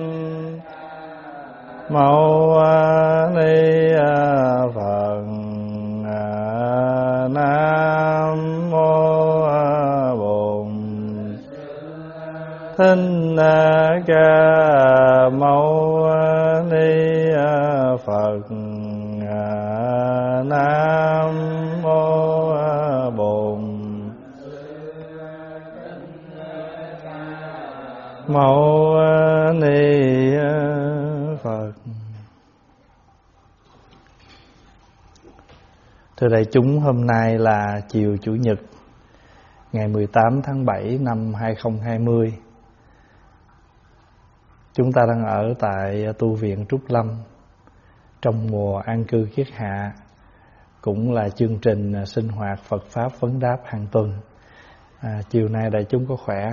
Mâu Ni Phật. Nam mô Bổn Thích Ca Mâu Ni Phật. Nam mô Bổn Mâu Ni Phật. Thưa đại chúng, hôm nay là chiều Chủ nhật ngày 18 tháng 7 năm 2020. Chúng ta đang ở tại tu viện Trúc Lâm trong mùa an cư kiết hạ, cũng là chương trình sinh hoạt Phật Pháp vấn đáp hàng tuần. Chiều nay đại chúng có khỏe?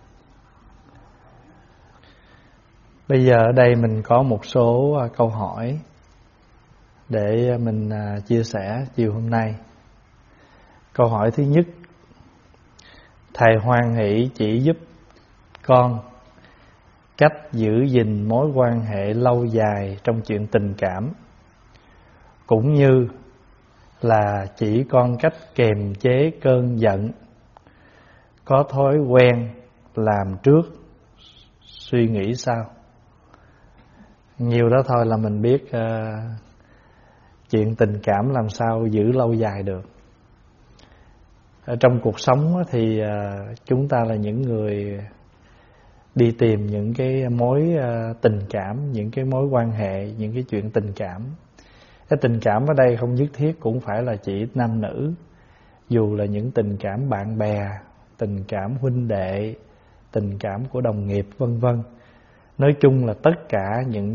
Bây giờ ở đây mình có một số câu hỏi để mình chia sẻ chiều hôm nay. Câu hỏi thứ nhất: Thầy hoan hỷ chỉ giúp con cách giữ gìn mối quan hệ lâu dài trong chuyện tình cảm, cũng như là chỉ con cách kềm chế cơn giận, có thói quen làm trước suy nghĩ sau. Nhiều đó thôi là mình biết chuyện tình cảm làm sao giữ lâu dài được. Ở trong cuộc sống thì chúng ta là những người đi tìm những cái mối tình cảm, những cái mối quan hệ, những cái chuyện tình cảm. Cái tình cảm ở đây không nhất thiết cũng phải là chỉ nam nữ, dù là những tình cảm bạn bè, tình cảm huynh đệ, tình cảm của đồng nghiệp vân vân. Nói chung là tất cả những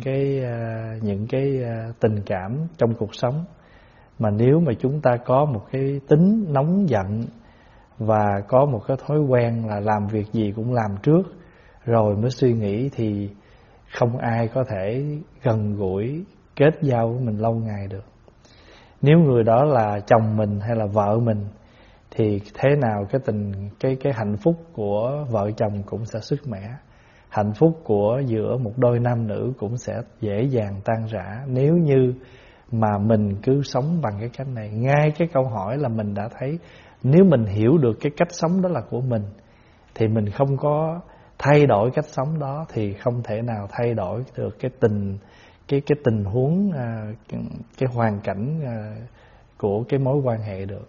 cái tình cảm trong cuộc sống mà nếu mà chúng ta có một cái tính nóng giận và có một cái thói quen là làm việc gì cũng làm trước rồi mới suy nghĩ, thì không ai có thể gần gũi kết giao với mình lâu ngày được. Nếu người đó là chồng mình hay là vợ mình thì thế nào cái hạnh phúc của vợ chồng cũng sẽ sứt mẻ. Hạnh phúc của giữa một đôi nam nữ cũng sẽ dễ dàng tan rã nếu như mà mình cứ sống bằng cái cách này. Ngay cái câu hỏi là mình đã thấy, nếu mình hiểu được cái cách sống đó là của mình thì mình không có thay đổi cách sống đó, thì không thể nào thay đổi được cái tình huống, cái hoàn cảnh của cái mối quan hệ được.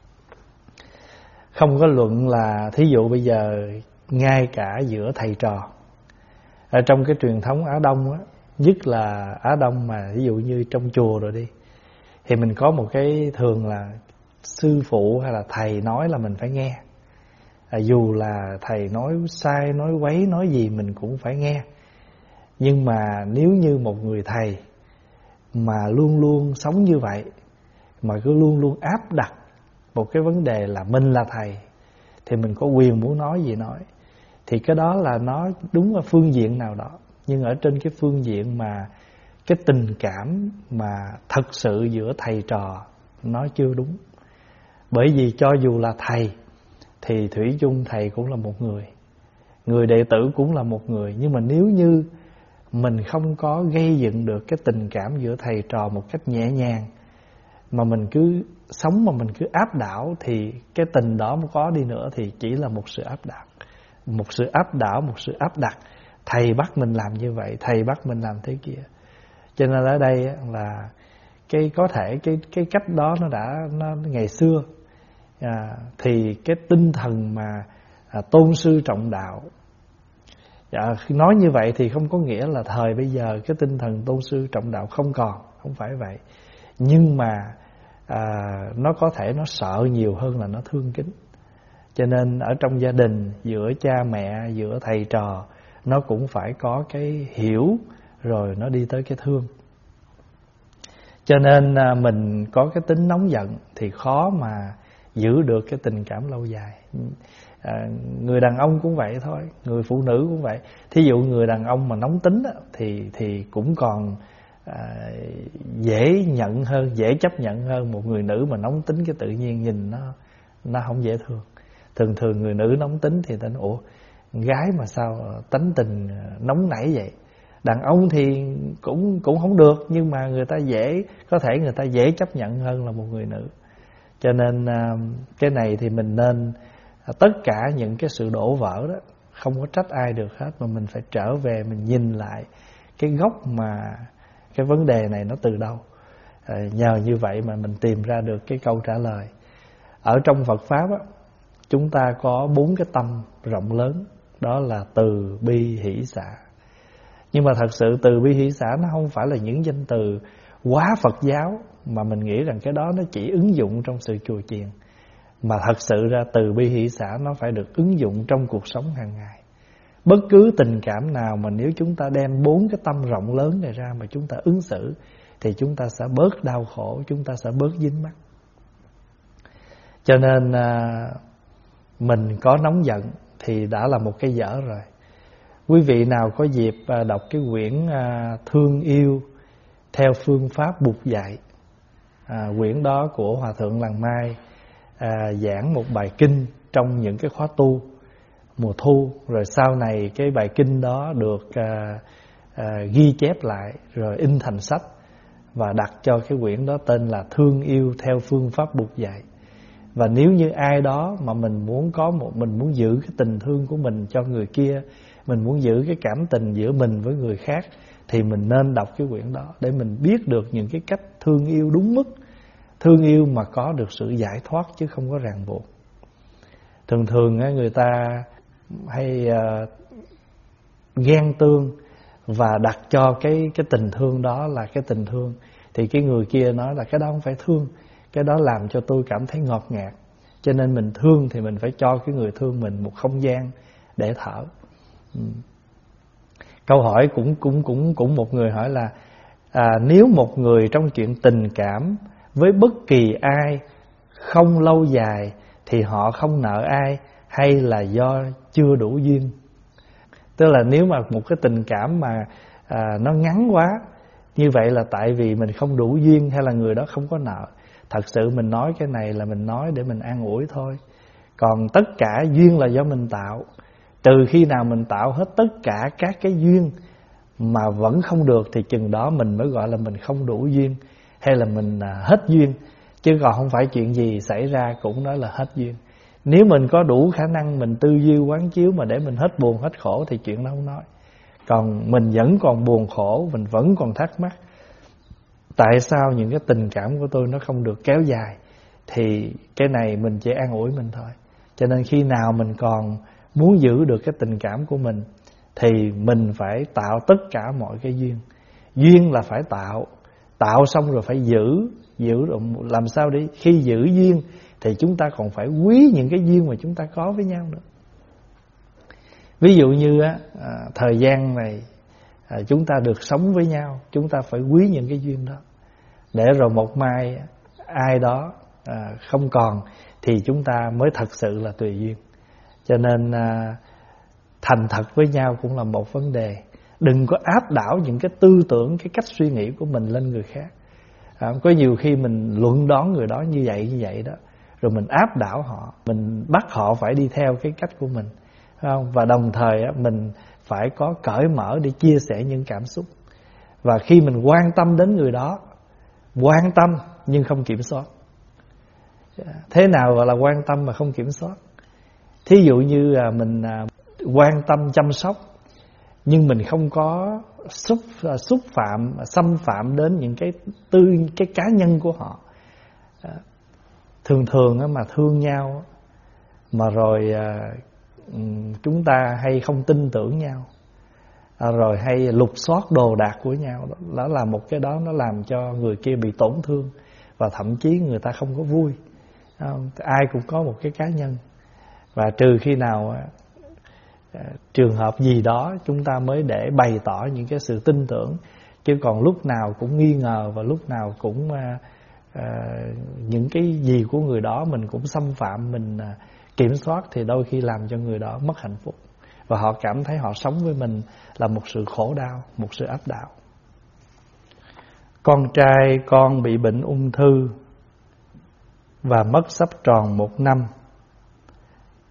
Không có luận là thí dụ bây giờ ngay cả giữa thầy trò ở trong cái truyền thống Á Đông á, nhất là Á Đông mà ví dụ như trong chùa rồi đi, thì mình có một cái thường là sư phụ hay là thầy nói là mình phải nghe. Dù là thầy nói sai, nói quấy, nói gì mình cũng phải nghe. Nhưng mà nếu như một người thầy mà luôn luôn sống như vậy, mà cứ luôn luôn áp đặt một cái vấn đề là mình là thầy thì mình có quyền muốn nói gì nói, thì cái đó là nó đúng ở phương diện nào đó. Nhưng ở trên cái phương diện mà cái tình cảm mà thật sự giữa thầy trò nó chưa đúng. Bởi vì cho dù là thầy thì thủy chung thầy cũng là một người, người đệ tử cũng là một người. Nhưng mà nếu như mình không có gây dựng được cái tình cảm giữa thầy trò một cách nhẹ nhàng, mà mình cứ sống mà mình cứ áp đảo, thì cái tình đó mà có đi nữa thì chỉ là một sự áp đảo, một sự áp đảo, một sự áp đặt. Thầy bắt mình làm như vậy, thầy bắt mình làm thế kia. Cho nên ở đây là có thể cái cách đó nó ngày xưa thì cái tinh thần mà tôn sư trọng đạo, nói như vậy thì không có nghĩa là thời bây giờ cái tinh thần tôn sư trọng đạo không còn, không phải vậy. Nhưng mà nó có thể nó sợ nhiều hơn là nó thương kính. Cho nên ở trong gia đình, giữa cha mẹ, giữa thầy trò, nó cũng phải có cái hiểu rồi nó đi tới cái thương. Cho nên mình có cái tính nóng giận thì khó mà giữ được cái tình cảm lâu dài. Người đàn ông cũng vậy thôi, người phụ nữ cũng vậy. Thí dụ người đàn ông mà nóng tính thì cũng còn dễ nhận hơn, dễ chấp nhận hơn một người nữ mà nóng tính, cái tự nhiên nhìn nó không dễ thương. Thường người nữ nóng tính thì ta nói, ủa, gái mà sao tánh tình nóng nảy vậy? Đàn ông thì cũng không được, nhưng mà người ta có thể người ta dễ chấp nhận hơn là một người nữ. Cho nên cái này thì mình nên tất cả những cái sự đổ vỡ đó không có trách ai được hết, mà mình phải trở về mình nhìn lại cái gốc mà cái vấn đề này nó từ đâu. Nhờ như vậy mà mình tìm ra được cái câu trả lời. Ở trong Phật Pháp á, chúng ta có 4 cái tâm rộng lớn, đó là từ bi hỷ xả. Nhưng mà thật sự từ bi hỷ xả nó không phải là những danh từ quá Phật giáo, mà mình nghĩ rằng cái đó nó chỉ ứng dụng trong sự chùa chiền. Mà thật sự ra từ bi hỷ xả nó phải được ứng dụng trong cuộc sống hàng ngày. Bất cứ tình cảm nào mà nếu chúng ta đem 4 cái tâm rộng lớn này ra mà chúng ta ứng xử, thì chúng ta sẽ bớt đau khổ, chúng ta sẽ bớt dính mắc. Cho nên mình có nóng giận thì đã là một cái dở rồi. Quý vị nào có dịp đọc cái quyển Thương Yêu theo phương pháp Bụt dạy, quyển đó của Hòa Thượng Làng Mai giảng một bài kinh trong những cái khóa tu mùa thu. Rồi sau này cái bài kinh đó được ghi chép lại rồi in thành sách, và đặt cho cái quyển đó tên là Thương Yêu theo phương pháp Bụt dạy. Và nếu như ai đó mà mình muốn giữ cái tình thương của mình cho người kia, mình muốn giữ cái cảm tình giữa mình với người khác, thì mình nên đọc cái quyển đó để mình biết được những cái cách thương yêu đúng mức, thương yêu mà có được sự giải thoát chứ không có ràng buộc. Thường người ta hay ghen tương và đặt cho cái tình thương đó là cái tình thương, thì cái người kia nói là cái đó không phải thương, cái đó làm cho tôi cảm thấy ngọt ngạt. Cho nên mình thương thì mình phải cho cái người thương mình một không gian để thở. Câu hỏi cũng một người hỏi là nếu một người trong chuyện tình cảm với bất kỳ ai không lâu dài thì họ không nợ ai, hay là do chưa đủ duyên? Tức là nếu mà một cái tình cảm mà nó ngắn quá, như vậy là tại vì mình không đủ duyên, hay là người đó không có nợ? Thật sự mình nói cái này là mình nói để mình an ủi thôi. Còn tất cả duyên là do mình tạo. Trừ khi nào mình tạo hết tất cả các cái duyên mà vẫn không được, thì chừng đó mình mới gọi là mình không đủ duyên, hay là mình hết duyên. Chứ còn không phải chuyện gì xảy ra cũng nói là hết duyên. Nếu mình có đủ khả năng mình tư duy quán chiếu mà để mình hết buồn hết khổ thì chuyện đó không nói. Còn mình vẫn còn buồn khổ, mình vẫn còn thắc mắc tại sao những cái tình cảm của tôi nó không được kéo dài, thì cái này mình chỉ an ủi mình thôi. Cho nên khi nào mình còn muốn giữ được cái tình cảm của mình thì mình phải tạo tất cả mọi cái duyên. Duyên là phải tạo xong rồi phải giữ làm sao đi. Khi giữ duyên thì chúng ta còn phải quý những cái duyên mà chúng ta có với nhau nữa. Ví dụ như thời gian này chúng ta được sống với nhau, chúng ta phải quý những cái duyên đó, để rồi một mai ai đó không còn thì chúng ta mới thật sự là tùy duyên. Cho nên thành thật với nhau cũng là một vấn đề. Đừng có áp đảo những cái tư tưởng, cái cách suy nghĩ của mình lên người khác. Có nhiều khi mình luận đoán người đó như vậy đó, rồi mình áp đảo họ, mình bắt họ phải đi theo cái cách của mình, không? Và đồng thời mình phải có cởi mở để chia sẻ những cảm xúc. Và khi mình quan tâm đến người đó, quan tâm nhưng không kiểm soát. Thế nào gọi là quan tâm mà không kiểm soát? Thí dụ như mình quan tâm chăm sóc, nhưng mình không có xúc phạm, xâm phạm đến những cái cá nhân của họ. Thường mà thương nhau mà rồi chúng ta hay không tin tưởng nhau, rồi hay lục soát đồ đạc của nhau, đó là một cái đó nó làm cho người kia bị tổn thương, và thậm chí người ta không có vui. Ai cũng có một cái cá nhân, và trừ khi nào trường hợp gì đó chúng ta mới để bày tỏ những cái sự tin tưởng, chứ còn lúc nào cũng nghi ngờ và lúc nào cũng những cái gì của người đó mình cũng xâm phạm, mình kiểm soát, thì đôi khi làm cho người đó mất hạnh phúc, và họ cảm thấy họ sống với mình là một sự khổ đau, một sự áp đảo. Con trai con bị bệnh ung thư và mất sắp tròn 1 năm.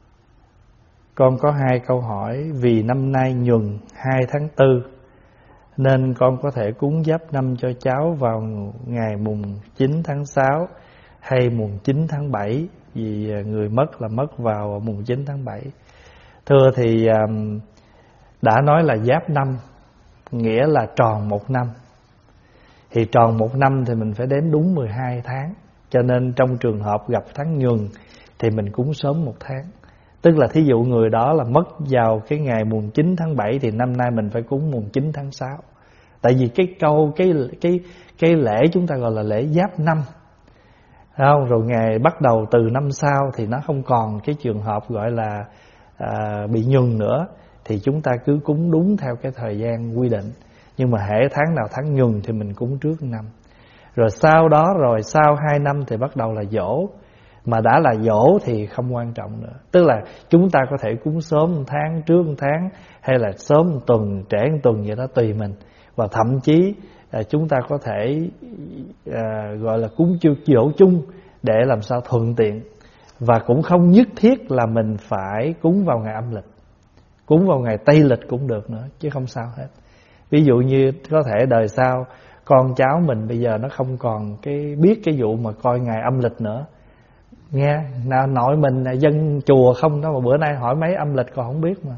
Con có 2 câu hỏi. Vì năm nay nhuần 2 tháng 4, nên con có thể cúng giáp năm cho cháu vào ngày mùng 9 tháng 6 hay mùng 9 tháng 7, vì người mất là mất vào mùng 9 tháng 7. Thưa thì đã nói là giáp năm, nghĩa là tròn một năm. Thì tròn một năm thì mình phải đếm đúng 12 tháng. Cho nên trong trường hợp gặp tháng Nhuần thì mình cúng sớm một tháng. Tức là thí dụ người đó là mất vào cái ngày mùng 9 tháng 7 thì năm nay mình phải cúng mùng 9 tháng 6. Tại vì cái lễ chúng ta gọi là lễ giáp năm, không? Rồi ngày bắt đầu từ năm sau thì nó không còn cái trường hợp gọi là bị Nhuần nữa, thì chúng ta cứ cúng đúng theo cái thời gian quy định. Nhưng mà hễ tháng nào tháng Nhuần thì mình cúng trước năm. Rồi sau đó, rồi sau 2 năm thì bắt đầu là giỗ. Mà đã là giỗ thì không quan trọng nữa. Tức là chúng ta có thể cúng sớm 1 tháng, trước 1 tháng, hay là sớm 1 tuần, trễ 1 tuần, vậy đó tùy mình. Và thậm chí chúng ta có thể gọi là cúng giỗ chung để làm sao thuận tiện. Và cũng không nhất thiết là mình phải cúng vào ngày âm lịch, cúng vào ngày tây lịch cũng được nữa, chứ không sao hết. Ví dụ như có thể đời sau con cháu mình bây giờ nó không còn biết cái vụ mà coi ngày âm lịch nữa, nghe nội mình là dân chùa không đó, mà bữa nay hỏi mấy âm lịch còn không biết mà.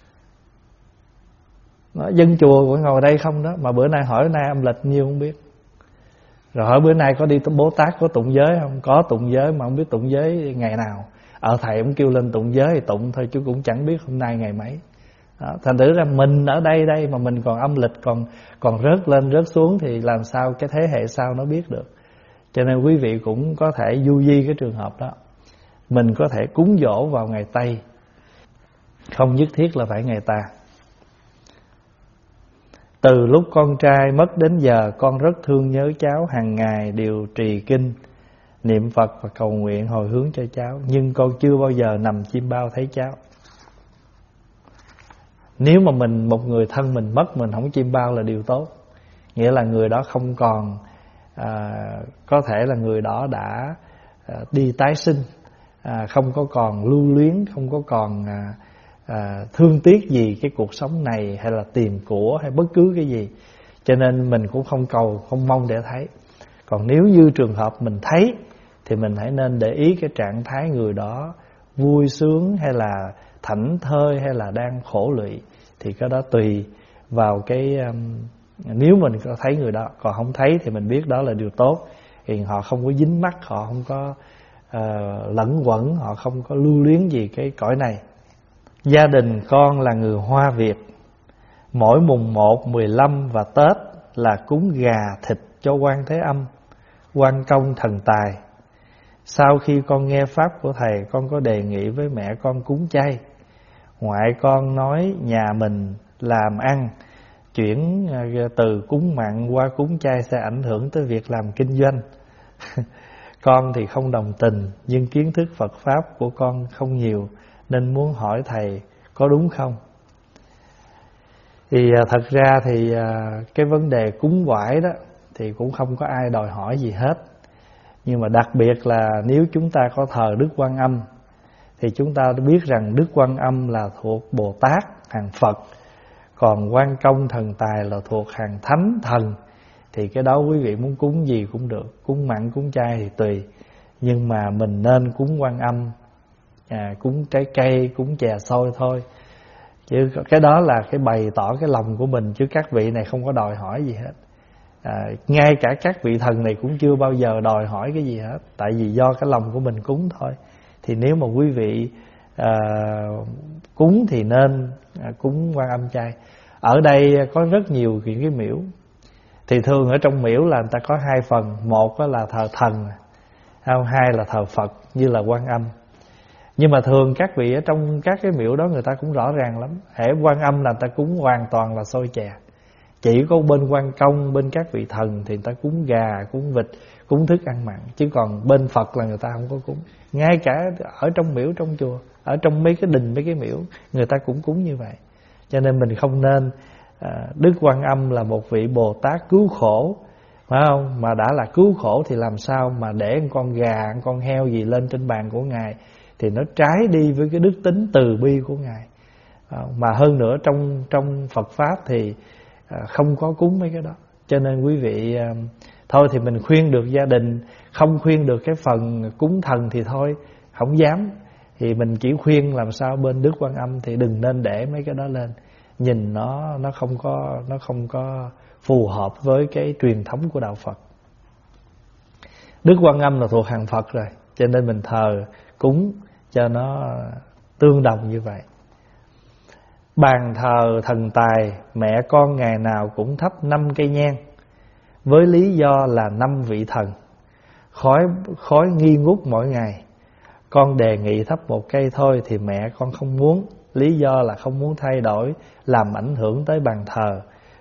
Nó dân chùa cũng ngồi đây không đó, mà bữa nay hỏi nay âm lịch nhiêu không biết. Rồi hỏi bữa nay có đi Bố Tát có tụng giới không? Có tụng giới mà không biết tụng giới ngày nào. Thầy ông kêu lên tụng giới thì tụng thôi, chứ cũng chẳng biết hôm nay ngày mấy. Đó, thành thử ra mình ở đây mà mình còn âm lịch còn rớt lên rớt xuống thì làm sao cái thế hệ sau nó biết được. Cho nên quý vị cũng có thể du di cái trường hợp đó. Mình có thể cúng giỗ vào ngày Tây, không nhất thiết là phải ngày Ta. Từ lúc con trai mất đến giờ, con rất thương nhớ cháu, hàng ngày đều trì kinh, niệm Phật và cầu nguyện hồi hướng cho cháu. Nhưng con chưa bao giờ nằm chim bao thấy cháu. Nếu mà một người thân mình mất, mình không chim bao là điều tốt. Nghĩa là người đó không còn, có thể là người đó đã đi tái sinh, không có còn lưu luyến, không có còn thương tiếc gì cái cuộc sống này, hay là tìm của, hay bất cứ cái gì. Cho nên mình cũng không cầu, không mong để thấy. Còn nếu như trường hợp mình thấy thì mình hãy nên để ý cái trạng thái người đó vui sướng, hay là thảnh thơi, hay là đang khổ lụy. Thì cái đó tùy vào cái nếu mình có thấy người đó. Còn không thấy thì mình biết đó là điều tốt. Thì họ không có dính mắc, họ không có lẫn quẩn, họ không có lưu luyến gì cái cõi này. Gia đình con là người Hoa Việt. Mỗi mùng 1, 15 và Tết là cúng gà thịt cho Quan Thế Âm, Quan Công Thần Tài. Sau khi con nghe pháp của thầy, con có đề nghị với mẹ con cúng chay. Ngoại con nói nhà mình làm ăn, chuyển từ cúng mặn qua cúng chay sẽ ảnh hưởng tới việc làm kinh doanh. Con thì không đồng tình, nhưng kiến thức Phật Pháp của con không nhiều, nên muốn hỏi thầy có đúng không? Thì thật ra thì cái vấn đề cúng quải đó thì cũng không có ai đòi hỏi gì hết. Nhưng mà đặc biệt là nếu chúng ta có thờ Đức Quan Âm thì chúng ta biết rằng Đức Quan Âm là thuộc Bồ Tát, hàng Phật. Còn Quan Công Thần Tài là thuộc hàng Thánh Thần. Thì cái đó quý vị muốn cúng gì cũng được, cúng mặn cúng chay thì tùy. Nhưng mà mình nên cúng Quan Âm, cúng trái cây, cúng chè xôi thôi. Chứ cái đó là cái bày tỏ cái lòng của mình, chứ các vị này không có đòi hỏi gì hết. Ngay cả các vị thần này cũng chưa bao giờ đòi hỏi cái gì hết. Tại vì do cái lòng của mình cúng thôi. Thì nếu mà quý vị cúng thì nên cúng Quan Âm chay. Ở đây có rất nhiều cái miễu. Thì thường ở trong miễu là người ta có 2 phần. Một là thờ thần, 2 là thờ Phật như là Quan Âm. Nhưng mà thường các vị ở trong các cái miễu đó người ta cũng rõ ràng lắm. Hễ Quan Âm là người ta cúng hoàn toàn là xôi chè. Chỉ có bên Quan Công, bên các vị thần thì người ta cúng gà, cúng vịt, cúng thức ăn mặn. Chứ còn bên Phật là người ta không có cúng. Ngay cả ở trong miễu, trong chùa, ở trong mấy cái đình, mấy cái miễu, người ta cũng cúng như vậy. Cho nên mình không nên. Đức Quan Âm là một vị Bồ Tát cứu khổ, phải không? Mà đã là cứu khổ thì làm sao mà để con gà, con heo gì lên trên bàn của Ngài thì nó trái đi với cái đức tính từ bi của Ngài. Mà hơn nữa trong Phật Pháp thì không có cúng mấy cái đó. Cho nên quý vị thôi thì mình khuyên được gia đình, không khuyên được cái phần cúng thần thì thôi, không dám. Thì mình chỉ khuyên làm sao bên Đức Quan Âm thì đừng nên để mấy cái đó lên. Nhìn nó không có phù hợp với cái truyền thống của đạo Phật. Đức Quan Âm là thuộc hàng Phật rồi, cho nên mình thờ cúng cho nó tương đồng như vậy. Bàn thờ thần tài, mẹ con ngày nào cũng thắp 5 cây nhang, với lý do là 5 vị thần, khói nghi ngút mỗi ngày. Con đề nghị thắp 1 cây thôi thì mẹ con không muốn, lý do là không muốn thay đổi, làm ảnh hưởng tới bàn thờ.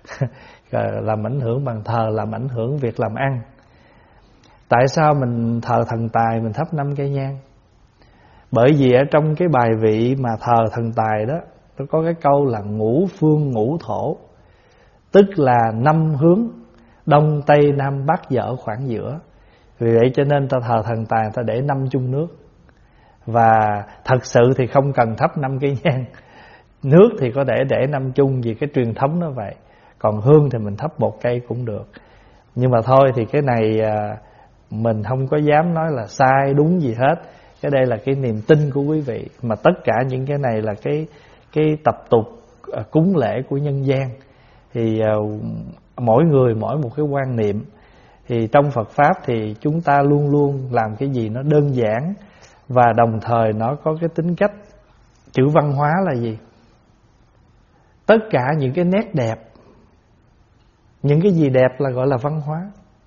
Làm ảnh hưởng bàn thờ, làm ảnh hưởng việc làm ăn. Tại sao mình thờ thần tài mình thắp 5 cây nhang? Bởi vì ở trong cái bài vị mà thờ thần tài đó, nó có cái câu là ngũ phương ngũ thổ, tức là 5 hướng, đông tây nam bắc ở khoảng giữa. Vì vậy cho nên ta thờ thần tài ta để 5 chung nước. Và thật sự thì không cần thắp 5 cây nhang. Nước thì có thể để 5 chung, vì cái truyền thống nó vậy. Còn hương thì mình thắp 1 cây cũng được. Nhưng mà thôi thì cái này mình không có dám nói là sai đúng gì hết. Cái đây là cái niềm tin của quý vị. Mà tất cả những cái này là cái tập tục cúng lễ của nhân gian. Thì mỗi người mỗi một cái quan niệm. Thì trong Phật Pháp thì chúng ta luôn luôn làm cái gì nó đơn giản, và đồng thời nó có cái tính cách. Chữ văn hóa là gì? Tất cả những cái nét đẹp, những cái gì đẹp là gọi là văn hóa.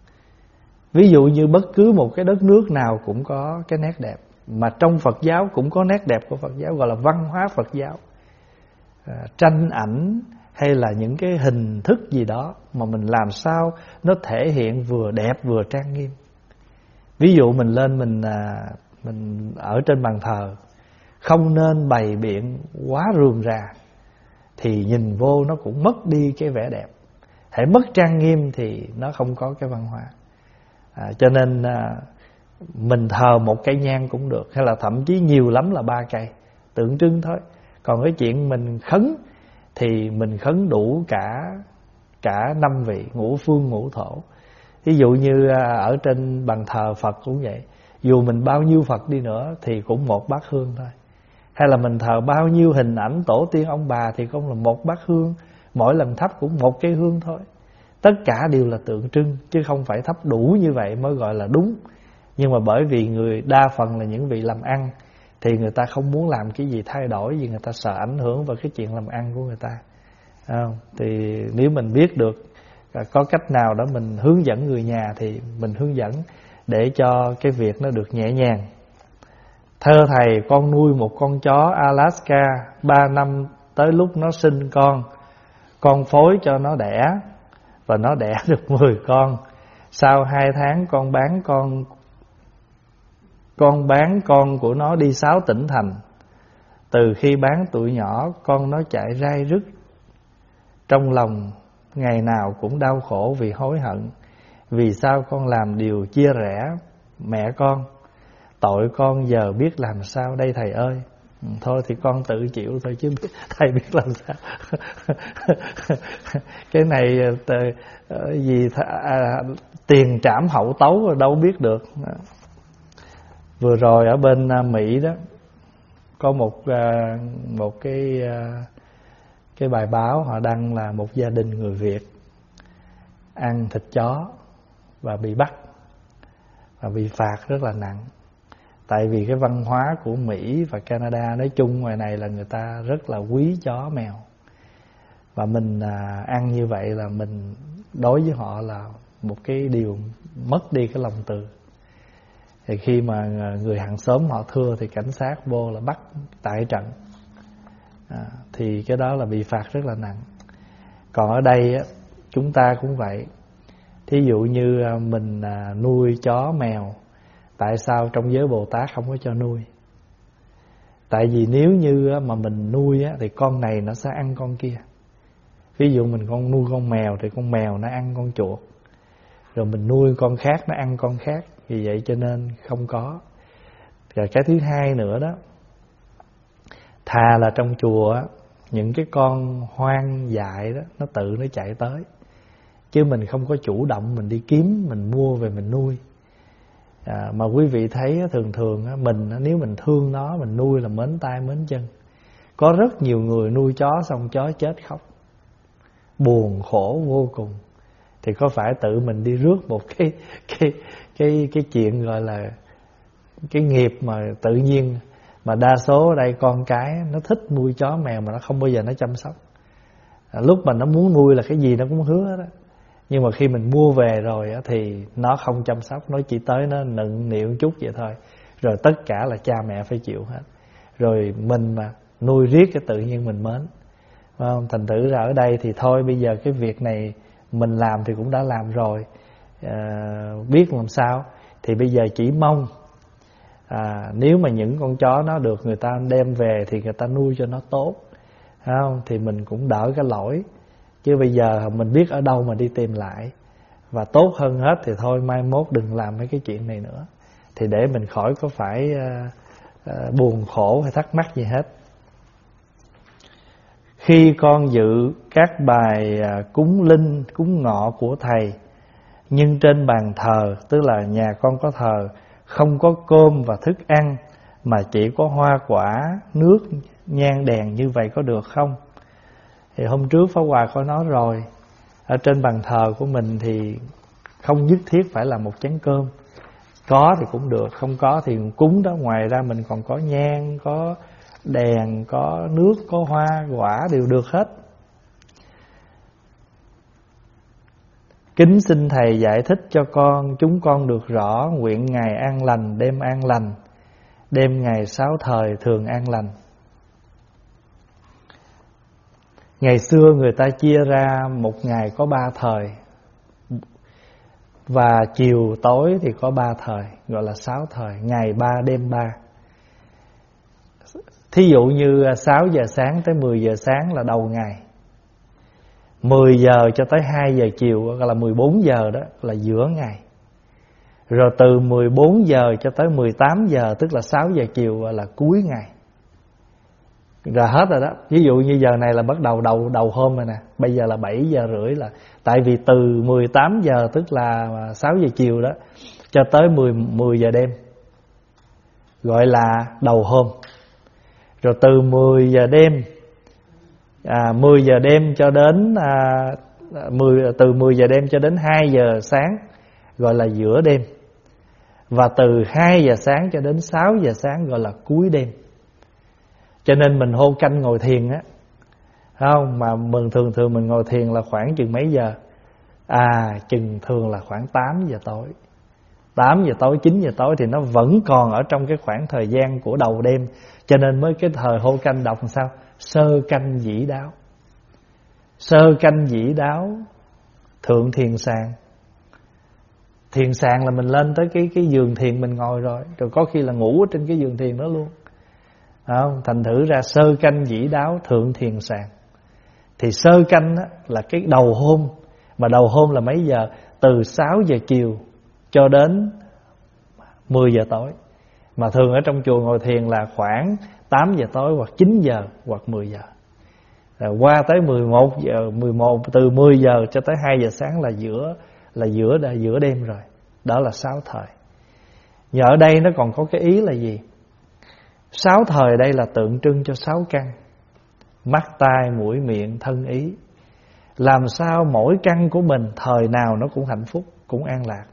Ví dụ như bất cứ một cái đất nước nào cũng có cái nét đẹp. Mà trong Phật giáo cũng có nét đẹp của Phật giáo, gọi là văn hóa Phật giáo. Tranh ảnh hay là những cái hình thức gì đó mà mình làm sao nó thể hiện vừa đẹp vừa trang nghiêm. Ví dụ mình lên mình ở trên bàn thờ, không nên bày biện quá rườm rà, thì nhìn vô nó cũng mất đi cái vẻ đẹp. Hễ mất trang nghiêm thì nó không có cái văn hóa. Cho nên mình thờ 1 cây nhang cũng được, hay là thậm chí nhiều lắm là 3 cây, tượng trưng thôi. Còn cái chuyện mình khấn thì mình khấn đủ cả 5 vị, ngũ phương ngũ thổ. Ví dụ như ở trên bàn thờ Phật cũng vậy, dù mình bao nhiêu Phật đi nữa thì cũng 1 bát hương thôi. Hay là mình thờ bao nhiêu hình ảnh tổ tiên ông bà thì cũng là 1 bát hương, mỗi lần thắp cũng 1 cây hương thôi. Tất cả đều là tượng trưng, chứ không phải thắp đủ như vậy mới gọi là đúng. Nhưng mà bởi vì người đa phần là những vị làm ăn, thì người ta không muốn làm cái gì thay đổi, vì người ta sợ ảnh hưởng vào cái chuyện làm ăn của người ta. Thì nếu mình biết được có cách nào đó mình hướng dẫn người nhà thì mình hướng dẫn, để cho cái việc nó được nhẹ nhàng. Thưa thầy, con nuôi một con chó Alaska 3 năm, tới lúc nó sinh con phối cho nó đẻ, và nó đẻ được 10 con. Sau 2 tháng con bán con của nó đi 6 tỉnh thành. Từ khi bán tuổi nhỏ, con nó chạy rai rứt, trong lòng ngày nào cũng đau khổ vì hối hận. Vì sao con làm điều chia rẽ mẹ con? Tội con giờ biết làm sao đây thầy ơi. Thôi thì con tự chịu thôi chứ thầy biết làm sao. Cái này tiền trảm hậu tấu đâu biết được. Vừa rồi ở bên Mỹ đó, có một cái bài báo họ đăng là một gia đình người Việt ăn thịt chó và bị bắt và bị phạt rất là nặng. Tại vì cái văn hóa của Mỹ và Canada nói chung ngoài này là người ta rất là quý chó mèo. Và mình ăn như vậy là mình đối với họ là một cái điều mất đi cái lòng từ. Thì khi mà người hàng xóm họ thưa thì cảnh sát vô là bắt tại trận. Thì cái đó là bị phạt rất là nặng. Còn ở đây á, chúng ta cũng vậy. Thí dụ như mình nuôi chó mèo, tại sao trong giới Bồ Tát không có cho nuôi? Tại vì nếu như mà mình nuôi á, thì con này nó sẽ ăn con kia. Ví dụ mình nuôi con mèo thì con mèo nó ăn con chuột, rồi mình nuôi con khác nó ăn con khác. Vì vậy cho nên không có. Rồi cái thứ hai nữa đó, thà là trong chùa á, những cái con hoang dại đó nó tự nó chạy tới, chứ mình không có chủ động mình đi kiếm, mình mua về mình nuôi. Mà quý vị thấy thường thường mình nếu mình thương nó, mình nuôi là mến tay mến chân. Có rất nhiều người nuôi chó xong chó chết khóc, buồn khổ vô cùng. Thì có phải tự mình đi rước một cái chuyện gọi là cái nghiệp mà tự nhiên. Mà đa số ở đây con cái nó thích nuôi chó mèo mà nó không bao giờ nó chăm sóc. Lúc mà nó muốn nuôi là cái gì nó cũng hứa đó, nhưng mà khi mình mua về rồi thì nó không chăm sóc, nó chỉ tới nó nựng nịu chút vậy thôi, rồi tất cả là cha mẹ phải chịu hết. Rồi mình mà nuôi riết cái tự nhiên mình mến, phải không? Thành thử ra ở đây thì thôi, bây giờ cái việc này mình làm thì cũng đã làm rồi, biết làm sao. Thì bây giờ chỉ mong nếu mà những con chó nó được người ta đem về thì người ta nuôi cho nó tốt, phải không? Thì mình cũng đỡ cái lỗi. Chứ bây giờ mình biết ở đâu mà đi tìm lại. Và tốt hơn hết thì thôi mai mốt đừng làm mấy cái chuyện này nữa, thì để mình khỏi có phải buồn khổ hay thắc mắc gì hết. Khi con dự các bài cúng linh, cúng ngọ của thầy, nhưng trên bàn thờ, tức là nhà con có thờ, không có cơm và thức ăn, mà chỉ có hoa quả, nước, nhang đèn, như vậy có được không? Thì hôm trước Pháp Hòa có nói rồi, ở trên bàn thờ của mình thì không nhất thiết phải là một chén cơm. Có thì cũng được, không có thì cúng đó. Ngoài ra mình còn có nhang, có đèn, có nước, có hoa quả đều được hết. Kính xin thầy giải thích cho chúng con được rõ nguyện ngày an lành, đêm an lành, đêm ngày 6 thời thường an lành. Ngày xưa người ta chia ra một ngày có 3 thời, và chiều tối thì có 3 thời, gọi là 6 thời, ngày 3 đêm 3. Thí dụ như 6 giờ sáng tới 10 giờ sáng là đầu ngày, 10 giờ cho tới 2 giờ chiều gọi là 14 giờ, đó là giữa ngày. Rồi từ 14 giờ cho tới 18 giờ tức là 6 giờ chiều gọi là cuối ngày. Rồi hết rồi đó. Ví dụ như giờ này là bắt đầu đầu hôm rồi nè, bây giờ là 7 giờ rưỡi, là tại vì từ 18 giờ tức là 6 giờ chiều đó cho tới 10 giờ đêm gọi là đầu hôm. Rồi từ 10 giờ đêm 10 giờ đêm cho đến từ 10 giờ đêm cho đến 2 giờ sáng gọi là giữa đêm. Và từ 2 giờ sáng cho đến 6 giờ sáng gọi là cuối đêm. Cho nên mình hô canh ngồi thiền á, không, mà mình thường mình ngồi thiền là khoảng chừng mấy giờ? Chừng thường là khoảng 8 giờ tối. 8 giờ tối, 9 giờ tối thì nó vẫn còn ở trong cái khoảng thời gian của đầu đêm. Cho nên mới cái thời hô canh đọc làm sao? Sơ canh dĩ đáo. Sơ canh dĩ đáo thượng thiền sàng. Thiền sàng là mình lên tới cái giường thiền mình ngồi rồi, rồi có khi là ngủ ở trên cái giường thiền đó luôn. Không? Thành thử ra sơ canh dĩ đáo thượng thiền sàng. Thì sơ canh là cái đầu hôm. Mà đầu hôm là mấy giờ? Từ 6 giờ chiều cho đến 10 giờ tối. Mà thường ở trong chùa ngồi thiền là khoảng 8 giờ tối hoặc 9 giờ hoặc 10 giờ. Rồi qua tới 11 giờ, từ 10 giờ cho tới 2 giờ sáng là giữa đêm rồi. Đó là 6 thời. Và ở đây nó còn có cái ý là gì? 6 thời đây là tượng trưng cho 6 căn: mắt, tai, mũi, miệng, thân, ý. Làm sao mỗi căn của mình thời nào nó cũng hạnh phúc, cũng an lạc.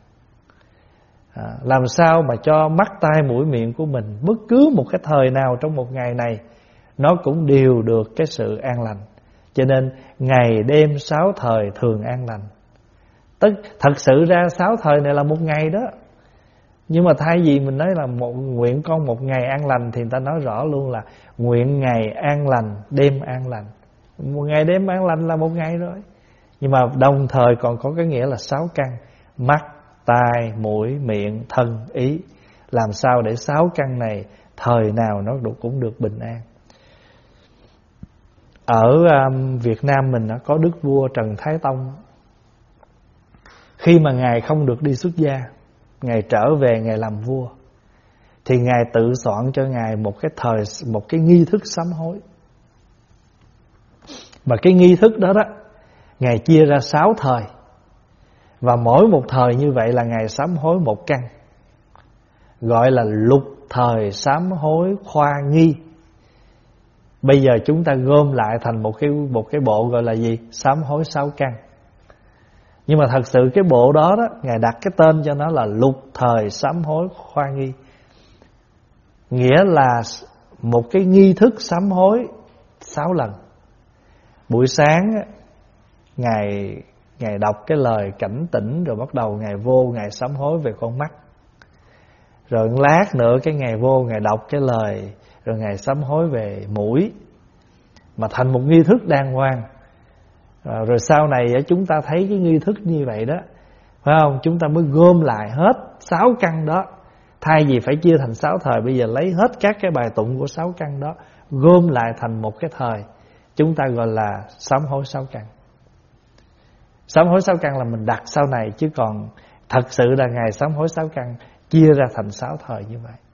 Làm sao mà cho mắt, tai, mũi, miệng của mình bất cứ một cái thời nào trong một ngày này nó cũng đều được cái sự an lành. Cho nên ngày đêm 6 thời thường an lành. Thật sự ra 6 thời này là một ngày đó. Nhưng mà thay vì mình nói là nguyện con một ngày an lành, thì người ta nói rõ luôn là nguyện ngày an lành, đêm an lành. Một ngày đêm an lành là một ngày rồi. Nhưng mà đồng thời còn có cái nghĩa là 6 căn: mắt, tai, mũi, miệng, thân, ý. Làm sao để 6 căn này thời nào nó cũng được bình an. Ở Việt Nam mình có đức vua Trần Thái Tông. Khi mà Ngài không được đi xuất gia, Ngài trở về Ngài làm vua, thì Ngài tự soạn cho Ngài một cái nghi thức sám hối. Mà cái nghi thức đó đó, Ngài chia ra 6 thời. Và mỗi một thời như vậy là Ngài sám hối một căn, gọi là lục thời sám hối khoa nghi. Bây giờ chúng ta gom lại thành một cái bộ gọi là gì? Sám hối 6 căn. Nhưng mà thật sự cái bộ đó đó, Ngài đặt cái tên cho nó là lục thời sám hối khoa nghi. Nghĩa là một cái nghi thức sám hối 6 lần. Buổi sáng Ngài đọc cái lời cảnh tỉnh, rồi bắt đầu Ngài vô Ngài sám hối về con mắt. Rồi lát nữa cái Ngài vô Ngài đọc cái lời, rồi Ngài sám hối về mũi. Mà thành một nghi thức đàng hoàng. Rồi sau này chúng ta thấy cái nghi thức như vậy đó, phải không? Chúng ta mới gom lại hết 6 căn đó. Thay vì phải chia thành 6 thời, bây giờ lấy hết các cái bài tụng của 6 căn đó, gom lại thành một cái thời, chúng ta gọi là sám hối 6 căn. Sám hối 6 căn là mình đặt sau này, chứ còn thật sự là Ngài sám hối 6 căn chia ra thành 6 thời như vậy.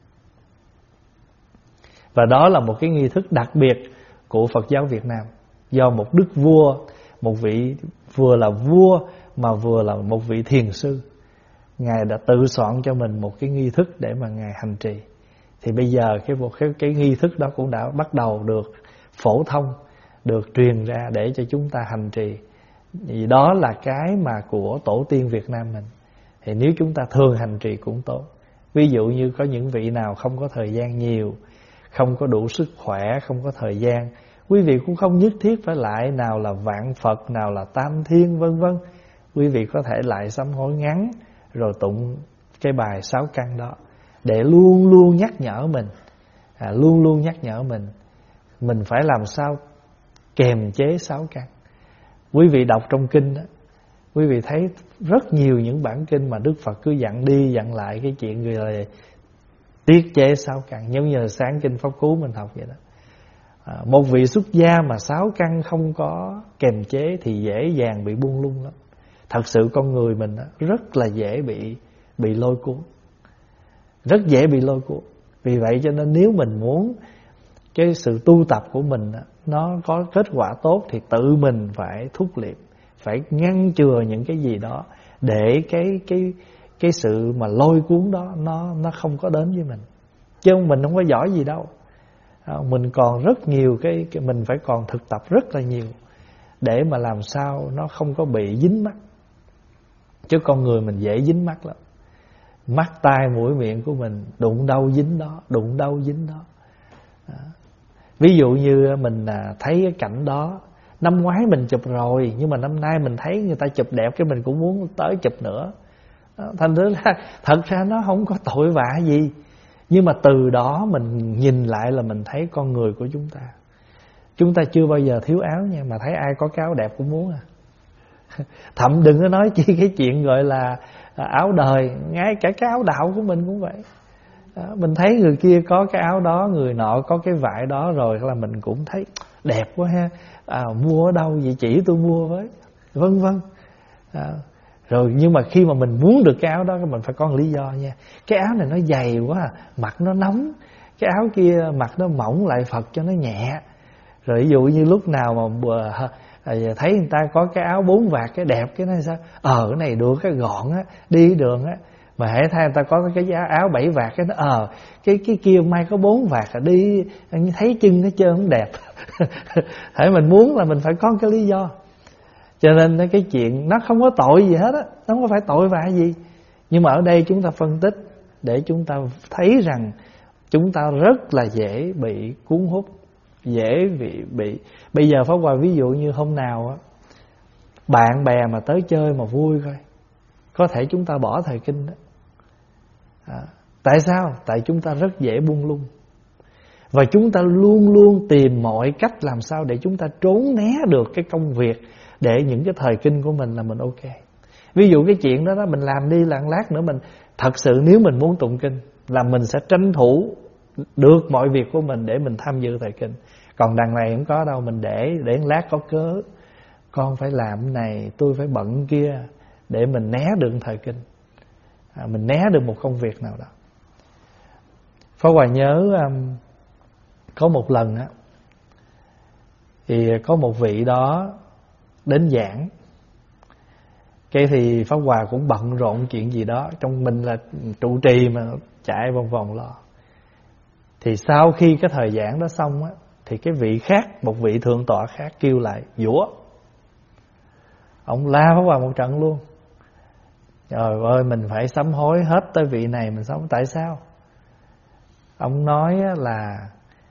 Và đó là một cái nghi thức đặc biệt của Phật giáo Việt Nam, do một đức vua, một vị vừa là vua mà vừa là một vị thiền sư, Ngài đã tự soạn cho mình một cái nghi thức để mà Ngài hành trì. Thì bây giờ cái nghi thức đó cũng đã bắt đầu được phổ thông, được truyền ra để cho chúng ta hành trì. Vì đó là cái mà của tổ tiên Việt Nam mình. Thì nếu chúng ta thường hành trì cũng tốt. Ví dụ như có những vị nào không có thời gian nhiều, không có đủ sức khỏe, không có thời gian, quý vị cũng không nhất thiết phải lại nào là vạn Phật, nào là Tam Thiên vân vân. Quý vị có thể lại sám hối ngắn, rồi tụng cái bài 6 căn đó, để luôn luôn nhắc nhở mình, luôn luôn nhắc nhở mình phải làm sao kềm chế 6 căn. Quý vị đọc trong kinh đó, quý vị thấy rất nhiều những bản kinh mà Đức Phật cứ dặn đi dặn lại cái chuyện gọi là tiết chế 6 căn. Giống như sáng kinh Pháp Cú mình học vậy đó. Một vị xuất gia mà 6 căn không có kềm chế thì dễ dàng bị buông lung lắm. Thật sự con người mình rất là dễ bị lôi cuốn, rất dễ bị lôi cuốn. Vì vậy cho nên nếu mình muốn cái sự tu tập của mình nó có kết quả tốt, thì tự mình phải thúc liệm, phải ngăn chừa những cái gì đó để cái sự mà lôi cuốn đó nó không có đến với mình. Chứ mình không có giỏi gì đâu. Mình còn rất nhiều cái mình phải còn thực tập rất là nhiều để mà làm sao nó không có bị dính mắc. Chứ con người mình dễ dính mắc lắm. Mắt tai mũi miệng của mình đụng đâu dính đó, đụng đâu dính đó. Ví dụ như mình thấy cái cảnh đó, năm ngoái mình chụp rồi, nhưng mà năm nay mình thấy người ta chụp đẹp, cái mình cũng muốn tới chụp nữa. Thành ra thật ra nó không có tội vạ gì. Nhưng mà từ đó mình nhìn lại là mình thấy con người của chúng ta. Chúng ta chưa bao giờ thiếu áo nha, mà thấy ai có cái áo đẹp cũng muốn à. Thậm đừng có nói chi cái chuyện gọi là áo đời, ngay cả cái áo đạo của mình cũng vậy. Mình thấy người kia có cái áo đó, người nọ có cái vải đó, rồi là mình cũng thấy đẹp quá ha. Mua ở đâu vậy, chỉ tôi mua với, vân vân. Rồi nhưng mà khi mà mình muốn được cái áo đó, mình phải có một lý do nha. Cái áo này nó dày quá, mặc nó nóng. Cái áo kia mặc nó mỏng lại Phật cho nó nhẹ. Rồi ví dụ như lúc nào mà thấy người ta có cái áo 4 vạt cái đẹp, cái này sao? Cái này được, cái gọn á, đi đường á. Mà hãy thấy người ta có cái áo 7 vạt cái nó cái kia may có 4 vạt đi thấy chân nó trơn không đẹp. Hãy mình muốn là mình phải có cái lý do. Cho nên cái chuyện nó không có tội gì hết á, nó không có phải tội vạ gì. Nhưng mà ở đây chúng ta phân tích để chúng ta thấy rằng chúng ta rất là dễ bị cuốn hút, dễ bị. Bây giờ Pháp Hòa ví dụ như hôm nào á, bạn bè mà tới chơi mà vui coi, có thể chúng ta bỏ thời kinh đó. Tại sao? Tại chúng ta rất dễ buông lung. Và chúng ta luôn luôn tìm mọi cách làm sao để chúng ta trốn né được cái công việc, để những cái thời kinh của mình là mình ok. Ví dụ cái chuyện đó mình làm đi, làm lát nữa mình thật sự nếu mình muốn tụng kinh là mình sẽ tranh thủ được mọi việc của mình để mình tham dự thời kinh. Còn đằng này không có đâu, mình để lát có cớ, con phải làm cái này, tôi phải bận kia, để mình né được thời kinh, mình né được một công việc nào đó. Pháp Hòa nhớ có một lần á, Thì có một vị đó đến giảng, cái thì Pháp Hòa cũng bận rộn chuyện gì đó, trong mình là trụ trì mà chạy vòng vòng lo. Thì sau khi cái thời giảng đó xong á, thì cái vị khác, một vị thượng tọa khác kêu lại giũa. Ông la Pháp Hòa một trận luôn. Trời ơi, mình phải sám hối hết tới vị này mình sống. Tại sao? Ông nói là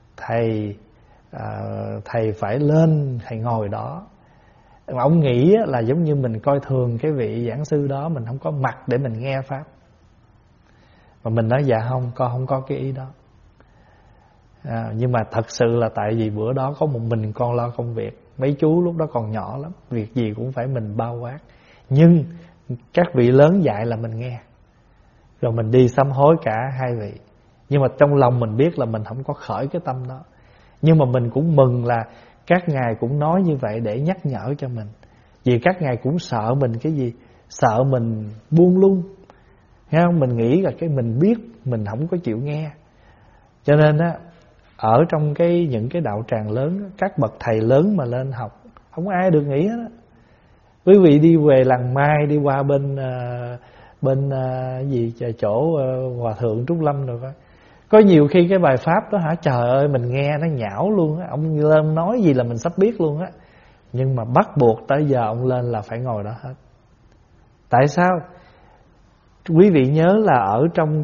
thầy phải lên, thầy ngồi đó. Ông nghĩ là giống như mình coi thường cái vị giảng sư đó, mình không có mặt để mình nghe pháp. Và mình nói dạ không, con không có cái ý đó. Nhưng mà thật sự là tại vì bữa đó có một mình con lo công việc, mấy chú lúc đó còn nhỏ lắm, việc gì cũng phải mình bao quát. Nhưng các vị lớn dạy là mình nghe, rồi mình đi sám hối cả hai vị. Nhưng mà trong lòng mình biết là mình không có khởi cái tâm đó. Nhưng mà mình cũng mừng là các ngài cũng nói như vậy để nhắc nhở cho mình. Vì các ngài cũng sợ mình cái gì? Sợ mình buông lung. Thấy không? Mình nghĩ là cái mình biết, mình không có chịu nghe. Cho nên á, ở trong những cái đạo tràng lớn, các bậc thầy lớn mà lên học, không ai được nghĩ hết á. Quý vị đi về Làng Mai, đi qua bên chỗ Hòa Thượng Trúc Lâm rồi phải. Có nhiều khi cái bài pháp đó trời ơi, mình nghe nó nhão luôn á. Ông lên nói gì là mình sắp biết luôn á. Nhưng mà bắt buộc tới giờ ông lên là phải ngồi đó hết. Tại sao? Quý vị nhớ là ở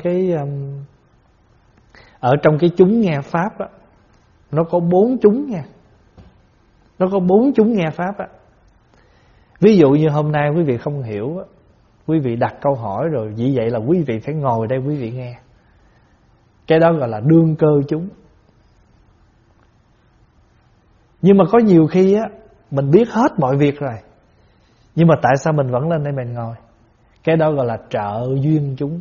trong cái chúng nghe pháp á, nó có 4 chúng nha. Nó có 4 chúng nghe pháp á. Ví dụ như hôm nay quý vị không hiểu á, quý vị đặt câu hỏi rồi, vì vậy là quý vị phải ngồi đây quý vị nghe. Cái đó gọi là đương cơ chúng. Nhưng mà có nhiều khi á, mình biết hết mọi việc rồi, nhưng mà tại sao mình vẫn lên đây mình ngồi? Cái đó gọi là trợ duyên chúng.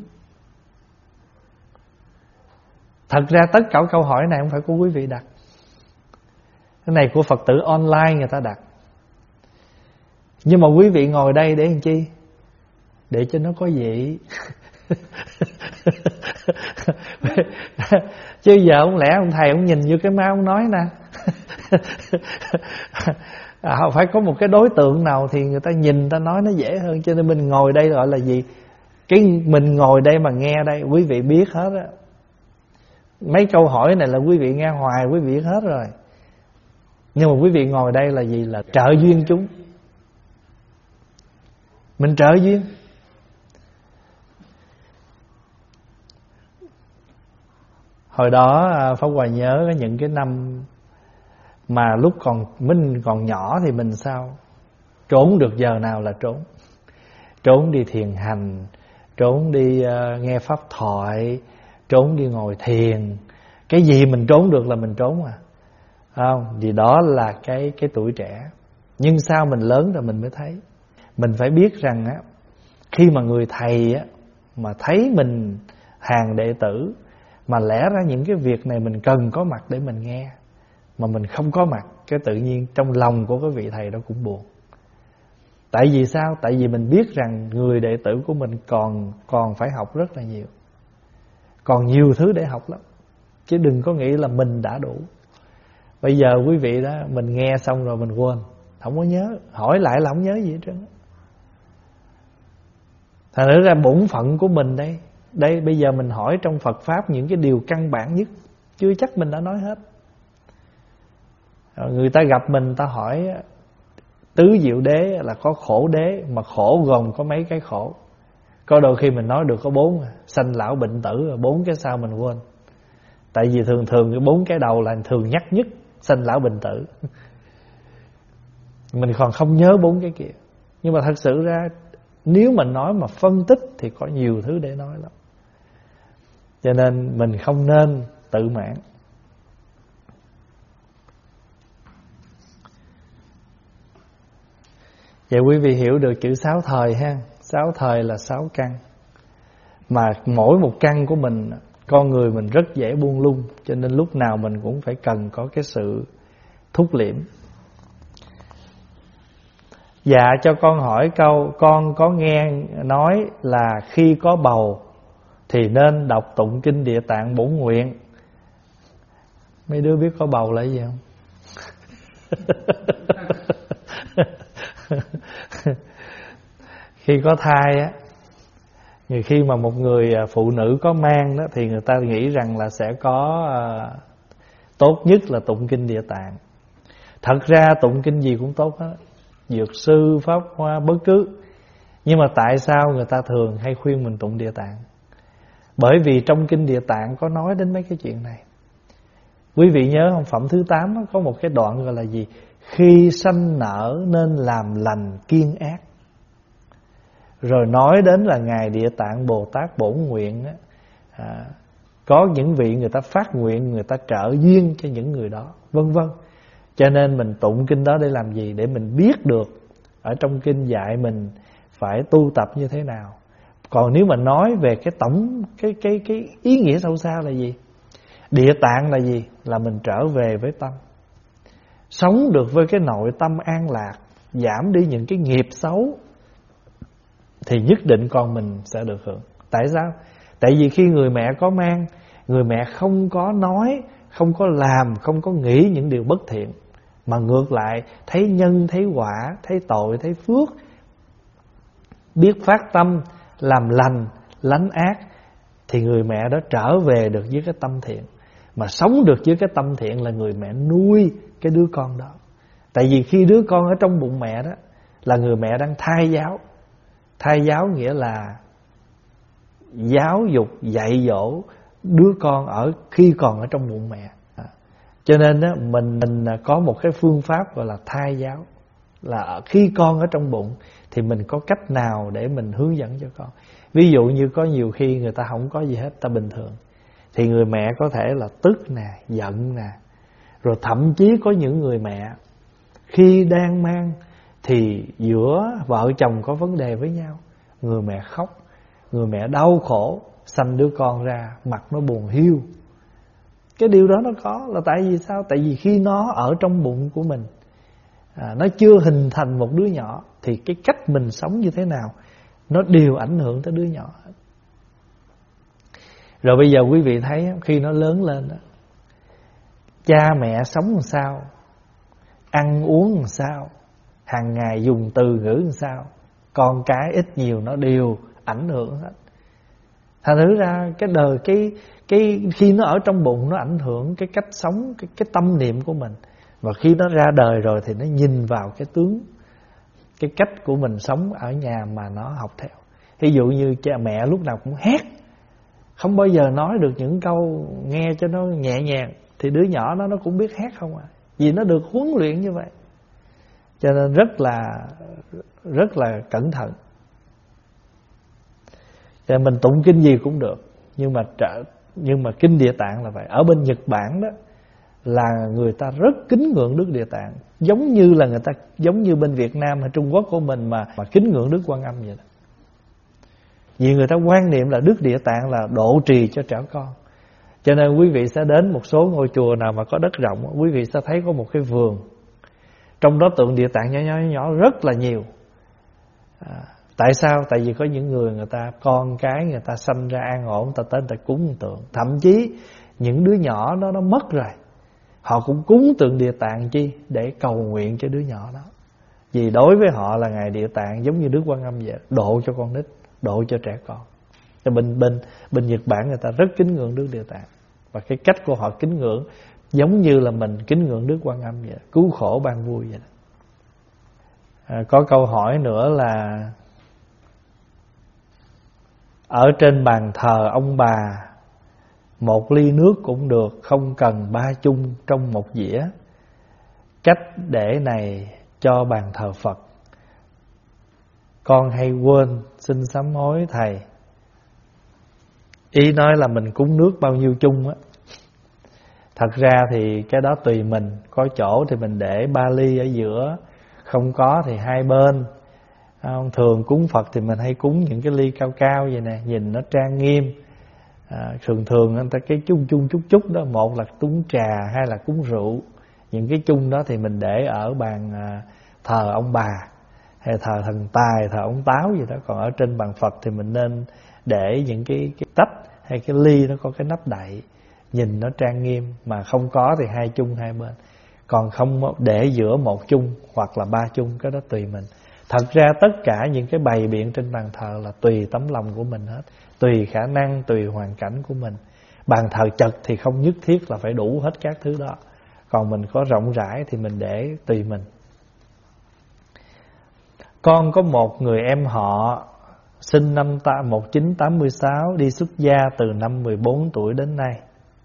Thật ra tất cả câu hỏi này không phải của quý vị đặt. Cái này của Phật tử online người ta đặt. Nhưng mà quý vị ngồi đây để làm chi? Để cho nó có vị. Chứ giờ không lẽ ông thầy ông nhìn vô cái má ông nói nè. Phải có một cái đối tượng nào thì người ta nhìn ta nói nó dễ hơn. Cho nên mình ngồi đây gọi là gì? Mình ngồi đây mà nghe đây, quý vị biết hết á. Mấy câu hỏi này là quý vị nghe hoài, quý vị biết hết rồi. Nhưng mà quý vị ngồi đây là gì? Là trợ duyên chúng. Mình trợ duyên. Hồi đó Pháp Hòa nhớ những cái năm mà lúc mình còn nhỏ thì mình sao? Trốn được giờ nào là trốn. Trốn đi thiền hành, trốn đi nghe pháp thoại, trốn đi ngồi thiền. Cái gì mình trốn được là mình trốn à. Không, vì đó là cái tuổi trẻ. Nhưng sao mình lớn rồi mình mới thấy. Mình phải biết rằng á, khi mà người thầy á mà thấy mình hàng đệ tử, mà lẽ ra những cái việc này mình cần có mặt để mình nghe, mà mình không có mặt, cái tự nhiên trong lòng của cái vị thầy đó cũng buồn. Tại vì sao? Tại vì mình biết rằng người đệ tử của mình còn phải học rất là nhiều. Còn nhiều thứ để học lắm. Chứ đừng có nghĩ là mình đã đủ. Bây giờ quý vị đó, mình nghe xong rồi mình quên, không có nhớ, hỏi lại là không nhớ gì hết trơn. Thành ra bổn phận của mình đây bây giờ mình hỏi trong Phật Pháp những cái điều căn bản nhất, chưa chắc mình đã nói hết. Người ta gặp mình ta hỏi tứ diệu đế là có khổ đế, mà khổ gồm có mấy cái khổ. Có đôi khi mình nói được có 4, sanh lão bệnh tử, 4 cái sau mình quên. Tại vì thường cái 4 cái đầu là thường nhắc nhất, sanh lão bệnh tử. Mình còn không nhớ 4 cái kia. Nhưng mà thật sự ra nếu mình nói mà phân tích thì có nhiều thứ để nói lắm. Cho nên mình không nên tự mãn. Vậy quý vị hiểu được chữ 6 thời ha. 6 thời là 6 căn. Mà mỗi một căn của mình, con người mình rất dễ buông lung. Cho nên lúc nào mình cũng phải cần có cái sự thúc liễm. Dạ cho con hỏi câu, con có nghe nói là khi có bầu thì nên đọc tụng kinh Địa Tạng Bổn Nguyện. Mấy đứa biết có bầu là gì không? Khi có thai á, khi mà một người phụ nữ có mang đó, thì người ta nghĩ rằng là sẽ có tốt nhất là tụng kinh Địa Tạng. Thật ra tụng kinh gì cũng tốt hết, Dược sư, Pháp Hoa, bất cứ. Nhưng mà tại sao người ta thường hay khuyên mình tụng Địa Tạng? Bởi vì trong kinh Địa Tạng có nói đến mấy cái chuyện này. Quý vị nhớ không, phẩm thứ 8 có một cái đoạn gọi là gì? Khi sanh nở nên làm lành kiêng ác. Rồi nói đến là Ngài Địa Tạng Bồ Tát bổn nguyện có những vị người ta phát nguyện, người ta trợ duyên cho những người đó, vân vân. Cho nên mình tụng kinh đó để làm gì? Để mình biết được ở trong kinh dạy mình phải tu tập như thế nào. Còn nếu mà nói về cái tổng cái ý nghĩa sâu xa là gì? Địa tạng là gì? Là mình trở về với tâm, sống được với cái nội tâm an lạc, giảm đi những cái nghiệp xấu, thì nhất định con mình sẽ được hưởng. Tại sao? Tại vì khi người mẹ có mang, người mẹ không có nói, không có làm, không có nghĩ những điều bất thiện, mà ngược lại thấy nhân, thấy quả, thấy tội, thấy phước, biết phát tâm làm lành, lánh ác, thì người mẹ đó trở về được với cái tâm thiện. Mà sống được với cái tâm thiện là người mẹ nuôi cái đứa con đó. Tại vì khi đứa con ở trong bụng mẹ đó là người mẹ đang thai giáo. Thai giáo nghĩa là giáo dục, dạy dỗ đứa con khi còn ở trong bụng mẹ. Cho nên đó, mình có một cái phương pháp gọi là thai giáo. Là khi con ở trong bụng thì mình có cách nào để mình hướng dẫn cho con. Ví dụ như có nhiều khi người ta không có gì hết, ta bình thường, thì người mẹ có thể là tức nè, giận nè. Rồi thậm chí có những người mẹ khi đang mang thì giữa vợ chồng có vấn đề với nhau, người mẹ khóc, người mẹ đau khổ, sanh đứa con ra mặt nó buồn hiu. Cái điều đó nó có là tại vì sao? Tại vì khi nó ở trong bụng của mình, nó chưa hình thành một đứa nhỏ, thì cái cách mình sống như thế nào nó đều ảnh hưởng tới đứa nhỏ. Rồi bây giờ quý vị thấy khi nó lớn lên đó, cha mẹ sống làm sao, ăn uống làm sao, hàng ngày dùng từ ngữ làm sao, con cái ít nhiều nó đều ảnh hưởng hết. Thành thử ra cái đời cái khi nó ở trong bụng nó ảnh hưởng cái cách sống, cái tâm niệm của mình. Và khi nó ra đời rồi thì nó nhìn vào cái tướng, cái cách của mình sống ở nhà mà nó học theo. Ví dụ như cha mẹ lúc nào cũng hét, không bao giờ nói được những câu nghe cho nó nhẹ nhàng, thì đứa nhỏ nó cũng biết hét không à. Vì nó được huấn luyện như vậy. Cho nên rất là cẩn thận. Cho nên mình tụng kinh gì cũng được, nhưng mà kinh Địa Tạng là vậy. Ở bên Nhật Bản đó là người ta rất kính ngưỡng Đức Địa Tạng, giống như bên Việt Nam hay Trung Quốc của mình mà kính ngưỡng Đức Quan Âm vậy đó. Vì người ta quan niệm là Đức Địa Tạng là độ trì cho trẻ con. Cho nên quý vị sẽ đến một số ngôi chùa nào mà có đất rộng, quý vị sẽ thấy có một cái vườn, trong đó tượng Địa Tạng nhỏ rất là nhiều. Tại sao? Tại vì có những người ta con cái người ta sanh ra an ổn, người ta tới người ta cúng tượng. Thậm chí những đứa nhỏ đó nó mất rồi, họ cũng cúng tượng Địa Tạng chi? Để cầu nguyện cho đứa nhỏ đó. Vì đối với họ là Ngài Địa Tạng giống như Đức Quan Âm vậy, độ cho con nít, độ cho trẻ con. Cho bên Nhật Bản người ta rất kính ngưỡng Đức Địa Tạng. Và cái cách của họ kính ngưỡng giống như là mình kính ngưỡng Đức Quan Âm vậy, cứu khổ ban vui vậy. Có câu hỏi nữa là ở trên bàn thờ ông bà, một ly nước cũng được, không cần ba chung trong một dĩa. Cách để này cho bàn thờ Phật, con hay quên, xin sám hối thầy. Ý nói là mình cúng nước bao nhiêu chung á. Thật ra thì cái đó tùy mình, có chỗ thì mình để 3 ly ở giữa, không có thì hai bên. Thường cúng Phật thì mình hay cúng những cái ly cao cao vậy nè, nhìn nó trang nghiêm. Thường người ta cái chung chút đó, một là cúng trà, hai là cúng rượu. Những cái chung đó thì mình để ở bàn thờ ông bà, hay thờ thần tài, thờ ông Táo gì đó. Còn ở trên bàn Phật thì mình nên để những cái tách hay cái ly nó có cái nắp đậy, nhìn nó trang nghiêm. Mà không có thì hai chung hai bên. Còn không để giữa một chung hoặc là 3 chung, cái đó tùy mình. Thật ra tất cả những cái bày biện trên bàn thờ là tùy tấm lòng của mình hết, tùy khả năng, tùy hoàn cảnh của mình. Bàn thờ chật thì không nhất thiết là phải đủ hết các thứ đó. Còn mình có rộng rãi thì mình để tùy mình. Con có một người em họ sinh năm 1986, đi xuất gia từ năm 14 tuổi đến nay.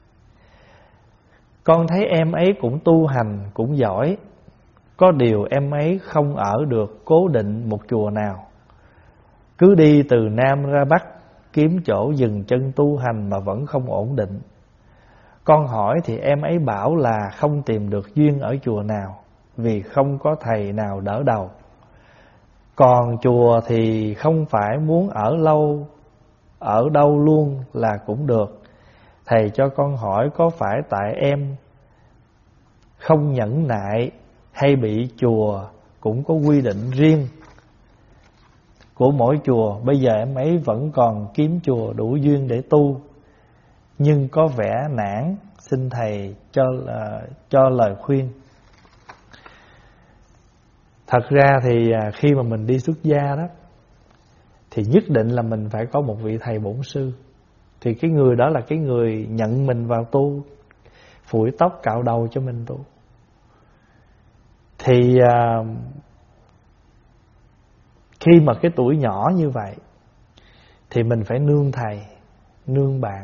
Con thấy em ấy cũng tu hành, cũng giỏi. Có điều em ấy không ở được cố định một chùa nào, cứ đi từ Nam ra Bắc kiếm chỗ dừng chân tu hành mà vẫn không ổn định. Con hỏi thì em ấy bảo là không tìm được duyên ở chùa nào, vì không có thầy nào đỡ đầu. Còn chùa thì không phải muốn ở lâu, ở đâu luôn là cũng được. Thầy cho con hỏi có phải tại em không nhẫn nại, hay bị chùa cũng có quy định riêng của mỗi chùa? Bây giờ em ấy vẫn còn kiếm chùa đủ duyên để tu, nhưng có vẻ nản, xin thầy cho lời khuyên. Thật ra thì khi mà mình đi xuất gia đó, thì nhất định là mình phải có một vị thầy bổn sư. Thì cái người đó là cái người nhận mình vào tu, phủi tóc cạo đầu cho mình tu. Thì khi mà cái tuổi nhỏ như vậy thì mình phải nương thầy, nương bạn.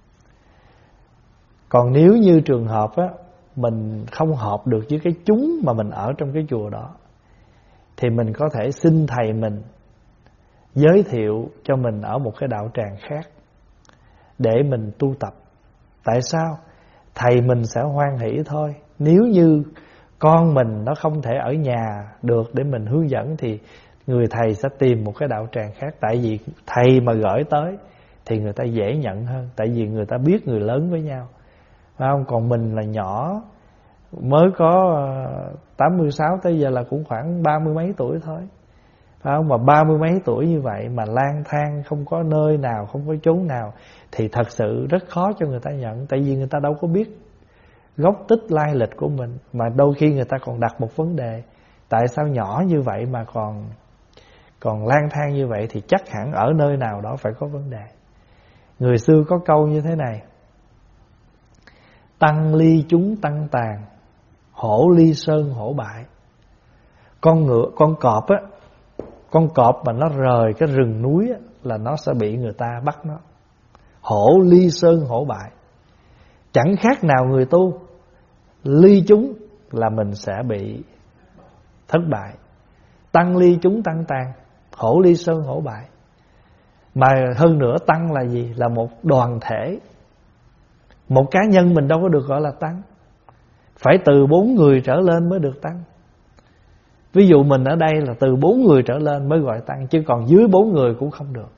Còn nếu như trường hợp á, mình không hợp được với cái chúng mà mình ở trong cái chùa đó, thì mình có thể xin thầy mình giới thiệu cho mình ở một cái đạo tràng khác để mình tu tập. Tại sao? Thầy mình sẽ hoan hỷ thôi. Nếu như con mình nó không thể ở nhà được để mình hướng dẫn, thì người thầy sẽ tìm một cái đạo tràng khác. Tại vì thầy mà gửi tới thì người ta dễ nhận hơn, tại vì người ta biết người lớn với nhau, phải không? Còn mình là nhỏ, mới có 86 tới giờ là cũng khoảng 30 mấy tuổi thôi, phải không? Mà 30 mấy tuổi như vậy mà lang thang không có nơi nào, không có chốn nào, thì thật sự rất khó cho người ta nhận. Tại vì người ta đâu có biết gốc tích lai lịch của mình. Mà đôi khi người ta còn đặt một vấn đề: tại sao nhỏ như vậy mà còn lang thang như vậy, thì chắc hẳn ở nơi nào đó phải có vấn đề. Người xưa có câu như thế này: tăng ly chúng tăng tàn, hổ ly sơn hổ bại. Con cọp á, con cọp mà nó rời cái rừng núi á, là nó sẽ bị người ta bắt nó. Hổ ly sơn hổ bại, chẳng khác nào người tu. Ly chúng là mình sẽ bị thất bại. Tăng ly chúng tăng tàn, hổ ly sơn hổ bại. Mà hơn nữa, tăng là gì? Là một đoàn thể. Một cá nhân mình đâu có được gọi là tăng, phải từ 4 người trở lên mới được tăng. Ví dụ mình ở đây là từ 4 người trở lên mới gọi tăng, chứ còn dưới 4 người cũng không được.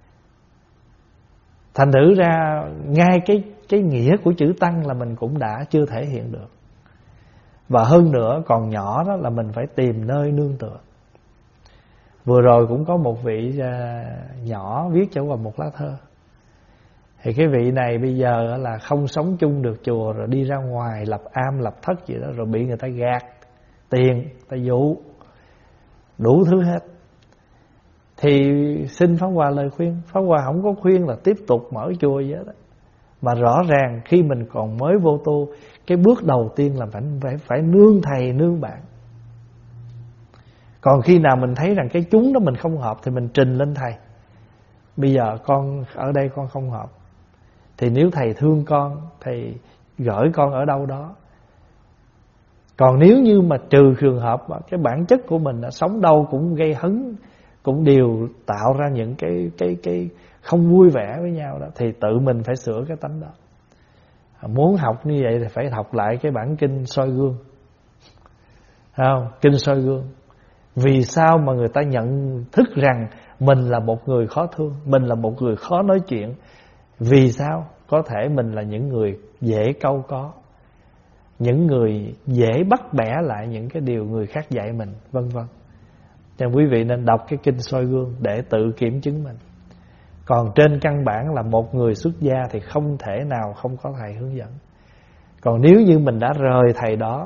Thành thử ra ngay cái nghĩa của chữ tăng là mình cũng đã chưa thể hiện được. Và hơn nữa, còn nhỏ đó là mình phải tìm nơi nương tựa. Vừa rồi cũng có một vị nhỏ viết cho vào một lá thơ. Thì cái vị này bây giờ là không sống chung được chùa, rồi đi ra ngoài lập am lập thất gì đó, rồi bị người ta gạt tiền, ta dụ đủ thứ hết. Thì xin Pháp Hòa lời khuyên. Pháp Hòa không có khuyên là tiếp tục mở chùa vậy đó, mà rõ ràng khi mình còn mới vô tu, cái bước đầu tiên là phải nương thầy nương bạn. Còn khi nào mình thấy rằng cái chúng đó mình không hợp thì mình trình lên thầy: bây giờ con ở đây con không hợp, thì nếu thầy thương con, thầy gửi con ở đâu đó. Còn nếu như mà trừ trường hợp cái bản chất của mình đã sống đâu cũng gây hấn, cũng đều tạo ra những cái không vui vẻ với nhau đó, thì tự mình phải sửa cái tánh đó. Muốn học như vậy thì phải học lại cái bản kinh soi gương, không? Kinh soi gương. Vì sao mà người ta nhận thức rằng mình là một người khó thương, mình là một người khó nói chuyện? Vì sao? Có thể mình là những người dễ câu có, những người dễ bắt bẻ lại những cái điều người khác dạy mình, vân vân. Cho quý vị nên đọc cái kinh soi gương để tự kiểm chứng mình. Còn trên căn bản là một người xuất gia thì không thể nào không có thầy hướng dẫn. Còn nếu như mình đã rời thầy đó,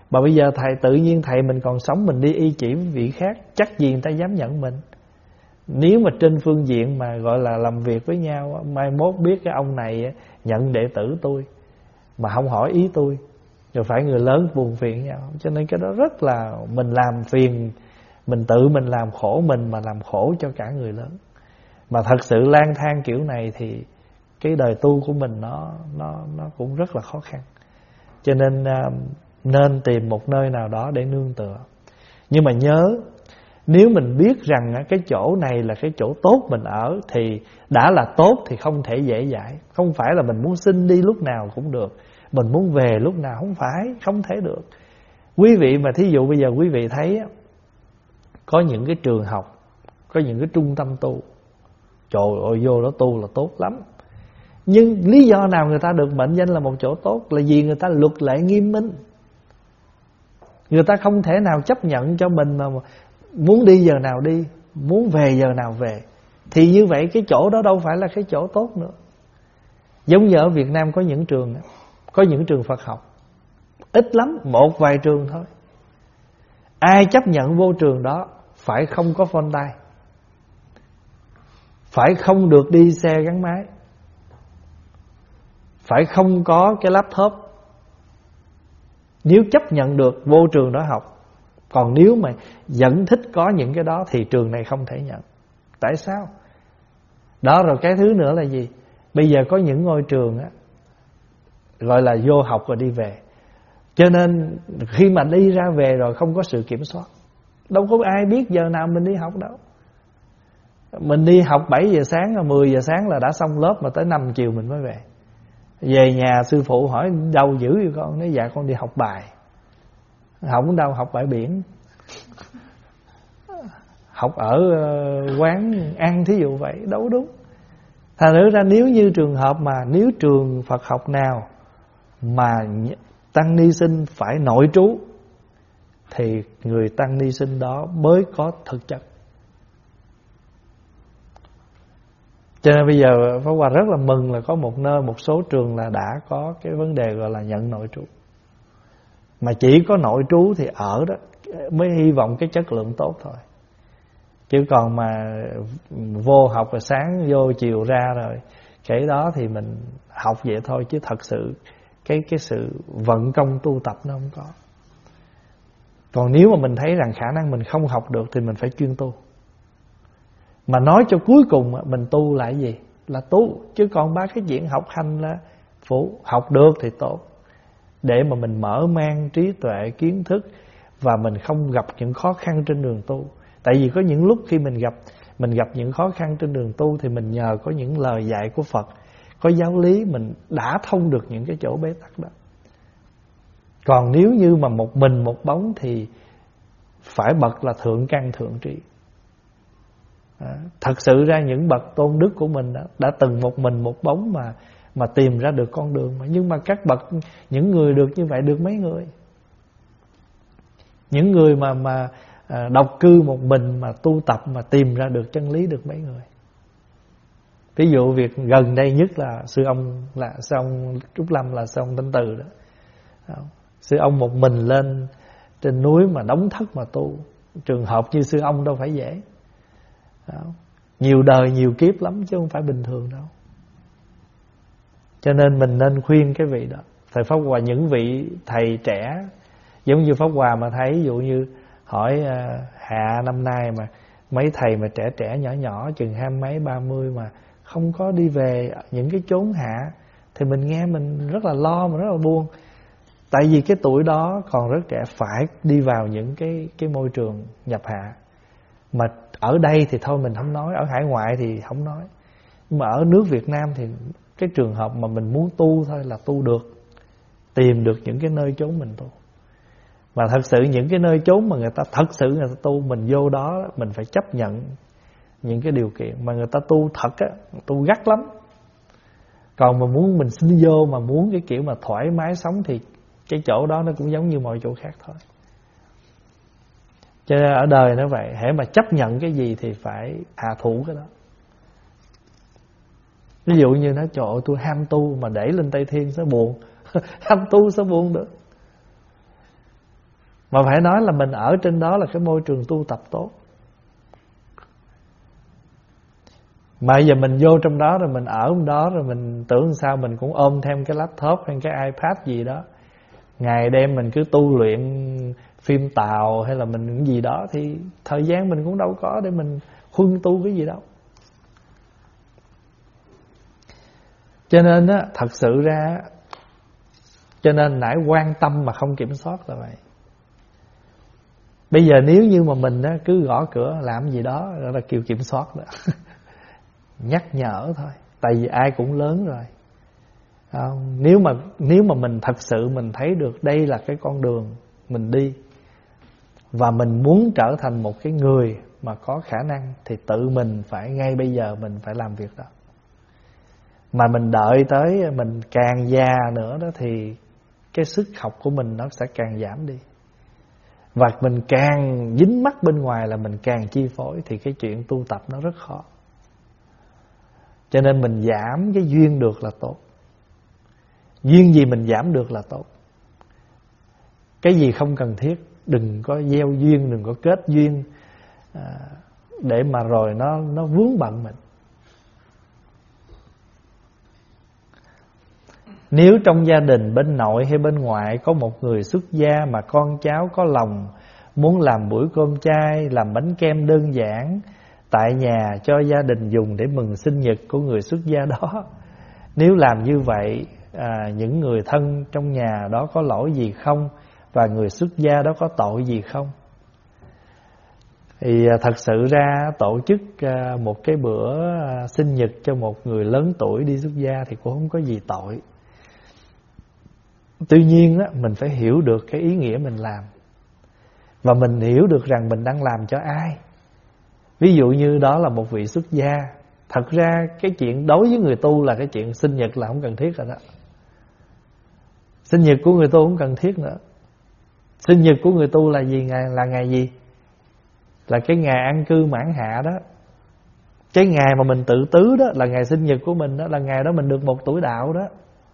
Mà bây giờ thầy tự nhiên thầy mình còn sống, mình đi y chỉ với vị khác, chắc gì người ta dám nhận mình. Nếu mà trên phương diện mà gọi là làm việc với nhau, mai mốt biết cái ông này nhận đệ tử tôi mà không hỏi ý tôi, rồi phải người lớn buồn phiền nhau. Cho nên cái đó rất là mình làm phiền, mình tự mình làm khổ mình mà làm khổ cho cả người lớn. Mà thật sự lang thang kiểu này thì cái đời tu của mình nó cũng rất là khó khăn. Cho nên nên tìm một nơi nào đó để nương tựa. Nhưng mà nhớ, nếu mình biết rằng cái chỗ này là cái chỗ tốt mình ở thì đã là tốt thì không thể dễ dãi. Không phải là mình muốn xin đi lúc nào cũng được, mình muốn về lúc nào không thể được. Quý vị mà thí dụ bây giờ quý vị thấy có những cái trường học, có những cái trung tâm tu, trời ơi vô đó tu là tốt lắm. Nhưng lý do nào người ta được mệnh danh là một chỗ tốt? Là vì người ta luật lệ nghiêm minh. Người ta không thể nào chấp nhận cho mình mà muốn đi giờ nào đi, muốn về giờ nào về. Thì như vậy cái chỗ đó đâu phải là cái chỗ tốt nữa. Giống như ở Việt Nam có những trường Phật học, ít lắm, một vài trường thôi. Ai chấp nhận vô trường đó phải không có phone tay, phải không được đi xe gắn máy, phải không có cái laptop. Nếu chấp nhận được vô trường đó học. Còn nếu mà vẫn thích có những cái đó thì trường này không thể nhận. Tại sao? Đó, rồi cái thứ nữa là gì? Bây giờ có những ngôi trường gọi là vô học rồi đi về. Cho nên khi mà đi ra về rồi không có sự kiểm soát. Đâu có ai biết giờ nào mình đi học đâu. Mình đi học 7 giờ sáng, 10 giờ sáng là đã xong lớp, mà tới 5 chiều mình mới về. Về nhà sư phụ hỏi đâu dữ vậy con? Nói dạ con đi học bài. Không đâu, học bãi biển, học ở quán ăn thí dụ vậy, đâu đúng. Thành ra nếu như trường hợp mà nếu trường Phật học nào mà tăng ni sinh phải nội trú thì người tăng ni sinh đó mới có thực chất. Cho nên bây giờ Pháp Hòa rất là mừng là có một số trường là đã có cái vấn đề gọi là nhận nội trú. Mà chỉ có nội trú thì ở đó mới hy vọng cái chất lượng tốt thôi. Chứ còn mà vô học rồi sáng vô chiều ra rồi, cái đó thì mình học vậy thôi, chứ thật sự cái sự vận công tu tập nó không có. Còn nếu mà mình thấy rằng khả năng mình không học được thì mình phải chuyên tu. Mà nói cho cuối cùng mình tu là cái gì? Là tu. Chứ còn ba cái chuyện học hành là phụ. Học được thì tốt, để mà mình mở mang trí tuệ kiến thức và mình không gặp những khó khăn trên đường tu. Tại vì có những lúc khi mình gặp những khó khăn trên đường tu thì mình nhờ có những lời dạy của Phật, có giáo lý, mình đã thông được những cái chỗ bế tắc đó. Còn nếu như mà một mình một bóng thì phải bậc là thượng căn thượng trí. Thật sự ra những bậc tôn đức của mình đã từng một mình một bóng mà tìm ra được con đường mà. Nhưng mà các bậc, những người được như vậy được mấy người? Những người mà độc cư một mình mà tu tập mà tìm ra được chân lý được mấy người? Ví dụ việc gần đây nhất là sư ông Trúc Lâm, là sư ông Thanh Từ đó. Sư ông một mình lên trên núi mà đóng thất mà tu. Trường hợp như sư ông đâu phải dễ. Nhiều đời nhiều kiếp lắm chứ không phải bình thường đâu. Cho nên mình nên khuyên cái vị đó. Thầy Pháp Hòa, những vị thầy trẻ giống như Pháp Hòa mà thấy, ví dụ như hỏi hạ năm nay mà mấy thầy mà trẻ nhỏ nhỏ chừng 20 mấy 30 mà không có đi về những cái chốn hạ thì mình nghe mình rất là lo, mà rất là buồn. Tại vì cái tuổi đó còn rất trẻ, phải đi vào những cái môi trường nhập hạ. Mà ở đây thì thôi mình không nói, ở hải ngoại thì không nói. Nhưng mà ở nước Việt Nam thì cái trường hợp mà mình muốn tu thôi là tu được, tìm được những cái nơi chốn mình tu. Mà thật sự những cái nơi chốn mà người ta thật sự người ta tu, mình vô đó mình phải chấp nhận những cái điều kiện. Mà người ta tu thật á, tu gắt lắm. Còn mà muốn mình xin vô mà muốn cái kiểu mà thoải mái sống thì cái chỗ đó nó cũng giống như mọi chỗ khác thôi. Cho nên ở đời nó vậy, hễ mà chấp nhận cái gì thì phải hạ thủ cái đó. Ví dụ như nó trời ơi tôi ham tu mà đẩy lên Tây Thiên sẽ buồn. Ham tu sẽ buồn được. Mà phải nói là mình ở trên đó là cái môi trường tu tập tốt. Mà giờ mình vô trong đó rồi mình ở trong đó rồi mình tưởng sao mình cũng ôm thêm cái laptop hay cái iPad gì đó, ngày đêm mình cứ tu luyện phim Tàu hay là mình những gì đó, thì thời gian mình cũng đâu có để mình huân tu cái gì đâu. Cho nên á, thật sự ra, cho nên nãy quan tâm mà không kiểm soát là vậy. Bây giờ nếu như mà mình á, cứ gõ cửa làm gì đó là kêu kiểm soát đó. Nhắc nhở thôi, tại vì ai cũng lớn rồi. Nếu mà mình thật sự mình thấy được đây là cái con đường mình đi, và mình muốn trở thành một cái người mà có khả năng, thì tự mình phải ngay bây giờ mình phải làm việc đó. Mà mình đợi tới mình càng già nữa đó thì cái sức học của mình nó sẽ càng giảm đi, và mình càng dính mắc bên ngoài là mình càng chi phối, thì cái chuyện tu tập nó rất khó. Cho nên mình giảm cái duyên được là tốt. Duyên gì mình giảm được là tốt. Cái gì không cần thiết đừng có gieo duyên, đừng có kết duyên để mà rồi nó vướng bận mình. Nếu trong gia đình bên nội hay bên ngoại có một người xuất gia mà con cháu có lòng muốn làm buổi cơm chay, làm bánh kem đơn giản tại nhà cho gia đình dùng để mừng sinh nhật của người xuất gia đó, nếu làm như vậy, những người thân trong nhà đó có lỗi gì không? Và người xuất gia đó có tội gì không? Thì thật sự ra tổ chức một cái bữa sinh nhật cho một người lớn tuổi đi xuất gia thì cũng không có gì tội. Tuy nhiên mình phải hiểu được cái ý nghĩa mình làm, và mình hiểu được rằng mình đang làm cho ai. Ví dụ như đó là một vị xuất gia, thật ra cái chuyện đối với người tu là cái chuyện sinh nhật là không cần thiết rồi đó. Sinh nhật của người tu không cần thiết nữa. Sinh nhật của người tu là gì? Là ngày gì? Là cái ngày an cư mãn hạ đó. Cái ngày mà mình tự tứ đó là ngày sinh nhật của mình đó, là ngày đó mình được 1 tuổi đạo đó.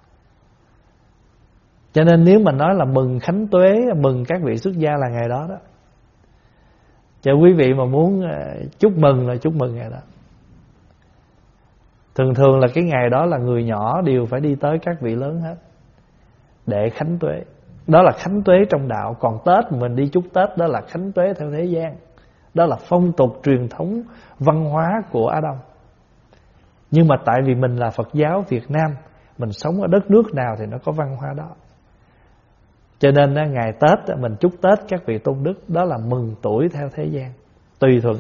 Cho nên nếu mà nói là mừng khánh tuế, mừng các vị xuất gia là ngày đó đó. Cho quý vị mà muốn chúc mừng là chúc mừng ngày đó. Thường là cái ngày đó là người nhỏ đều phải đi tới các vị lớn hết để khánh tuế. Đó là khánh tuế trong đạo. Còn Tết mình đi chúc Tết đó là khánh tuế theo thế gian. Đó là phong tục truyền thống văn hóa của Á Đông. Nhưng mà tại vì mình là Phật giáo Việt Nam, mình sống ở đất nước nào thì nó có văn hóa đó. Cho nên ngày Tết mình chúc Tết các vị tôn đức, đó là mừng tuổi theo thế gian, tùy thuận.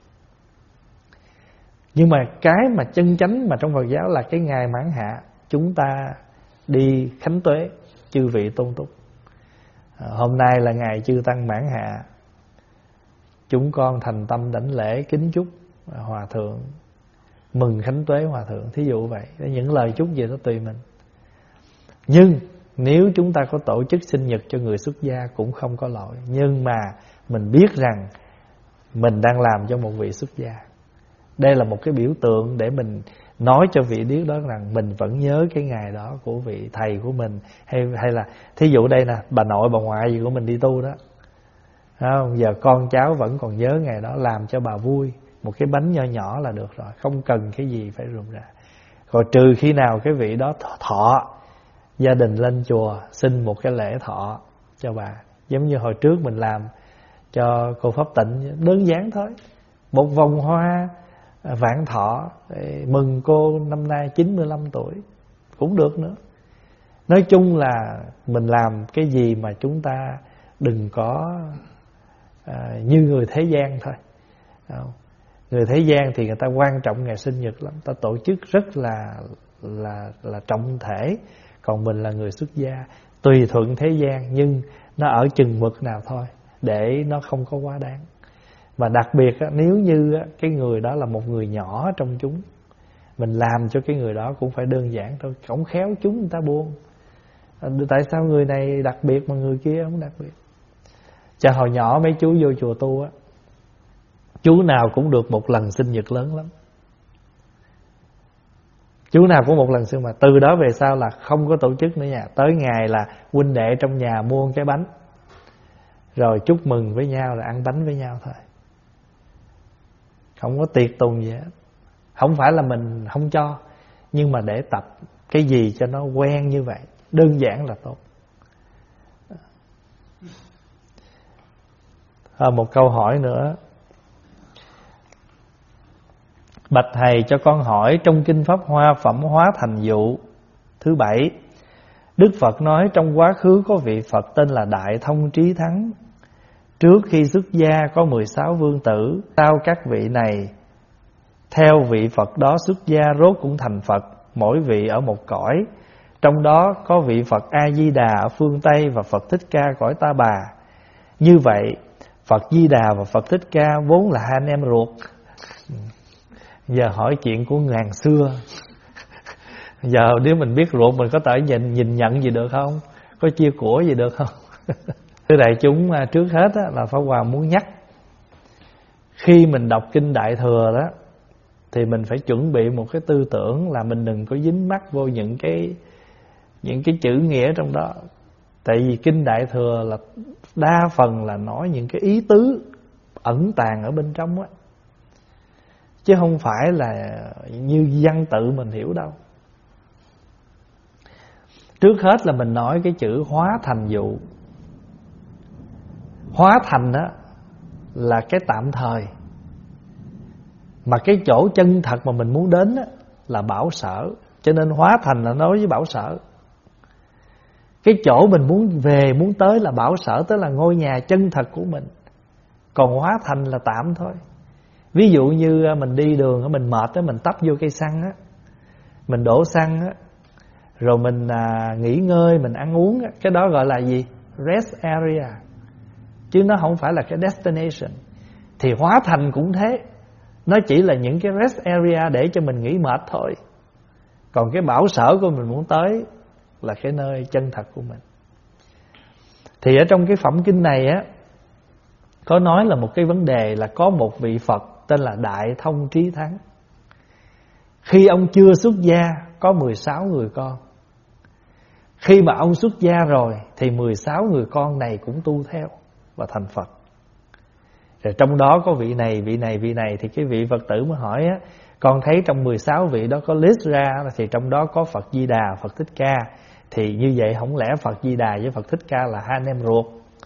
Nhưng mà cái mà chân chánh mà trong Phật giáo là cái ngày mãn hạ, chúng ta đi khánh tuế chư vị tôn túc. Hôm nay là ngày chư tăng mãn hạ, chúng con thành tâm đảnh lễ kính chúc hòa thượng, mừng khánh tuế hòa thượng, thí dụ vậy. Những lời chúc gì đó tùy mình. Nhưng nếu chúng ta có tổ chức sinh nhật cho người xuất gia cũng không có lỗi. Nhưng mà mình biết rằng mình đang làm cho một vị xuất gia. Đây là một cái biểu tượng để mình nói cho vị biết đó rằng mình vẫn nhớ cái ngày đó của vị thầy của mình. Hay là thí dụ đây nè, bà nội bà ngoại gì của mình đi tu đó, không? Giờ con cháu vẫn còn nhớ ngày đó, làm cho bà vui. Một cái bánh nho nhỏ là được rồi, không cần cái gì phải rườm rà. Rồi trừ khi nào cái vị đó thọ, gia đình lên chùa xin một cái lễ thọ cho bà. Giống như hồi trước mình làm cho cô Pháp Tịnh, đơn giản thôi, một vòng hoa vạn thọ để mừng cô năm nay 95 tuổi cũng được nữa. Nói chung là mình làm cái gì mà chúng ta đừng có như người thế gian thôi. Người thế gian thì người ta quan trọng ngày sinh nhật lắm, ta tổ chức rất là trọng thể. Còn mình là người xuất gia, tùy thuận thế gian, nhưng nó ở chừng mực nào thôi, để nó không có quá đáng. Và đặc biệt nếu như cái người đó là một người nhỏ trong chúng, mình làm cho cái người đó cũng phải đơn giản thôi. Không khéo chúng người ta buông. Tại sao người này đặc biệt mà người kia không đặc biệt? Cho hồi nhỏ mấy chú vô chùa tu á, chú nào cũng được một lần sinh nhật lớn lắm. Chú nào cũng một lần sinh mà từ đó về sau là không có tổ chức nữa nha. Tới ngày là huynh đệ trong nhà mua cái bánh, rồi chúc mừng với nhau, rồi ăn bánh với nhau thôi. Không có tiệc tùng gì hết. Không phải là mình không cho, nhưng mà để tập cái gì cho nó quen như vậy, đơn giản là tốt. Một câu hỏi nữa. Bạch thầy cho con hỏi, trong kinh Pháp Hoa phẩm hóa thành dụ thứ 7, Đức Phật nói trong quá khứ có vị Phật tên là Đại Thông Trí Thắng. Trước khi xuất gia có 16 vương tử. Sau các vị này theo vị Phật đó xuất gia rốt cũng thành Phật, mỗi vị ở một cõi. Trong đó có vị Phật A-di-đà ở phương Tây và Phật Thích Ca cõi Ta Bà. Như vậy Phật Di Đà và Phật Thích Ca vốn là hai anh em ruột. Giờ hỏi chuyện của ngàn xưa. Giờ nếu mình biết ruột mình có thể nhìn nhận gì được không? Có chia của gì được không? Thưa đại chúng, trước hết là Pháp Hòa muốn nhắc, khi mình đọc kinh Đại Thừa đó thì mình phải chuẩn bị một cái tư tưởng là mình đừng có dính mắc vô những cái chữ nghĩa trong đó. Tại vì kinh Đại Thừa là đa phần là nói những cái ý tứ ẩn tàng ở bên trong á, chứ không phải là như văn tự mình hiểu đâu. Trước hết là mình nói cái chữ hóa thành dụ. Hóa thành đó là cái tạm thời, mà cái chỗ chân thật mà mình muốn đến đó là bảo sở. Cho nên hóa thành là nói với bảo sở. Cái chỗ mình muốn về, muốn tới là bảo sở, tới là ngôi nhà chân thật của mình. Còn hóa thành là tạm thôi. Ví dụ như mình đi đường, mình mệt đó, mình tấp vô cây xăng á, mình đổ xăng á, rồi mình nghỉ ngơi, mình ăn uống á, cái đó gọi là gì? Rest area. Chứ nó không phải là cái destination. Thì hóa thành cũng thế, nó chỉ là những cái rest area để cho mình nghỉ mệt thôi. Còn cái bảo sở của mình muốn tới là cái nơi chân thật của mình. Thì ở trong cái phẩm kinh này á, có nói là một cái vấn đề là có một vị Phật tên là Đại Thông Trí Thắng. Khi ông chưa xuất gia có 16 người con. Khi mà ông xuất gia rồi thì 16 người con này cũng tu theo và thành Phật. Rồi trong đó có vị này, vị này, vị này. Thì cái vị Phật tử mới hỏi á, con thấy trong 16 vị đó có list ra, thì trong đó có Phật Di Đà, Phật Thích Ca. Thì như vậy không lẽ Phật Di Đà với Phật Thích Ca là hai anh em ruột?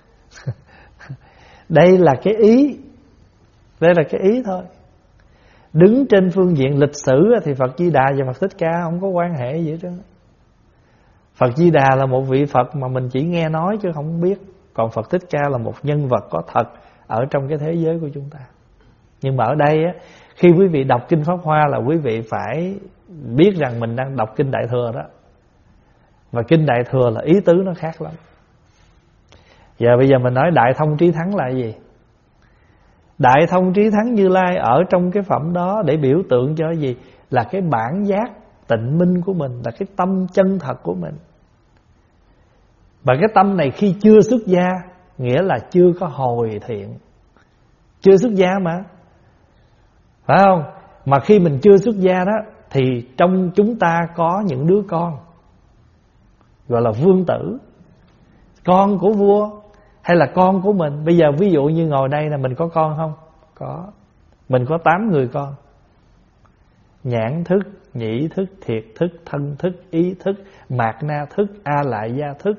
Đây là cái ý. Đây là cái ý thôi. Đứng trên phương diện lịch sử thì Phật Di Đà và Phật Thích Ca không có quan hệ gì hết trơn. Phật Di Đà là một vị Phật mà mình chỉ nghe nói chứ không biết. Còn Phật Thích Ca là một nhân vật có thật ở trong cái thế giới của chúng ta. Nhưng mà ở đây á, khi quý vị đọc kinh Pháp Hoa là quý vị phải biết rằng mình đang đọc kinh Đại Thừa đó. Và kinh Đại Thừa là ý tứ nó khác lắm. Giờ bây giờ mình nói Đại Thông Trí Thắng là gì? Đại Thông Trí Thắng Như Lai ở trong cái phẩm đó để biểu tượng cho gì? Là cái bản giác tịnh minh của mình, là cái tâm chân thật của mình. Và cái tâm này khi chưa xuất gia nghĩa là chưa có hồi thiện. Chưa xuất gia mà, phải không? Mà khi mình chưa xuất gia đó thì trong chúng ta có những đứa con gọi là vương tử, con của vua hay là con của mình. Bây giờ ví dụ như ngồi đây là mình có con không? Có. Mình có 8 người con. Nhãn thức, nhĩ thức, thiệt thức, thân thức, ý thức, mạt na thức, a lại gia thức.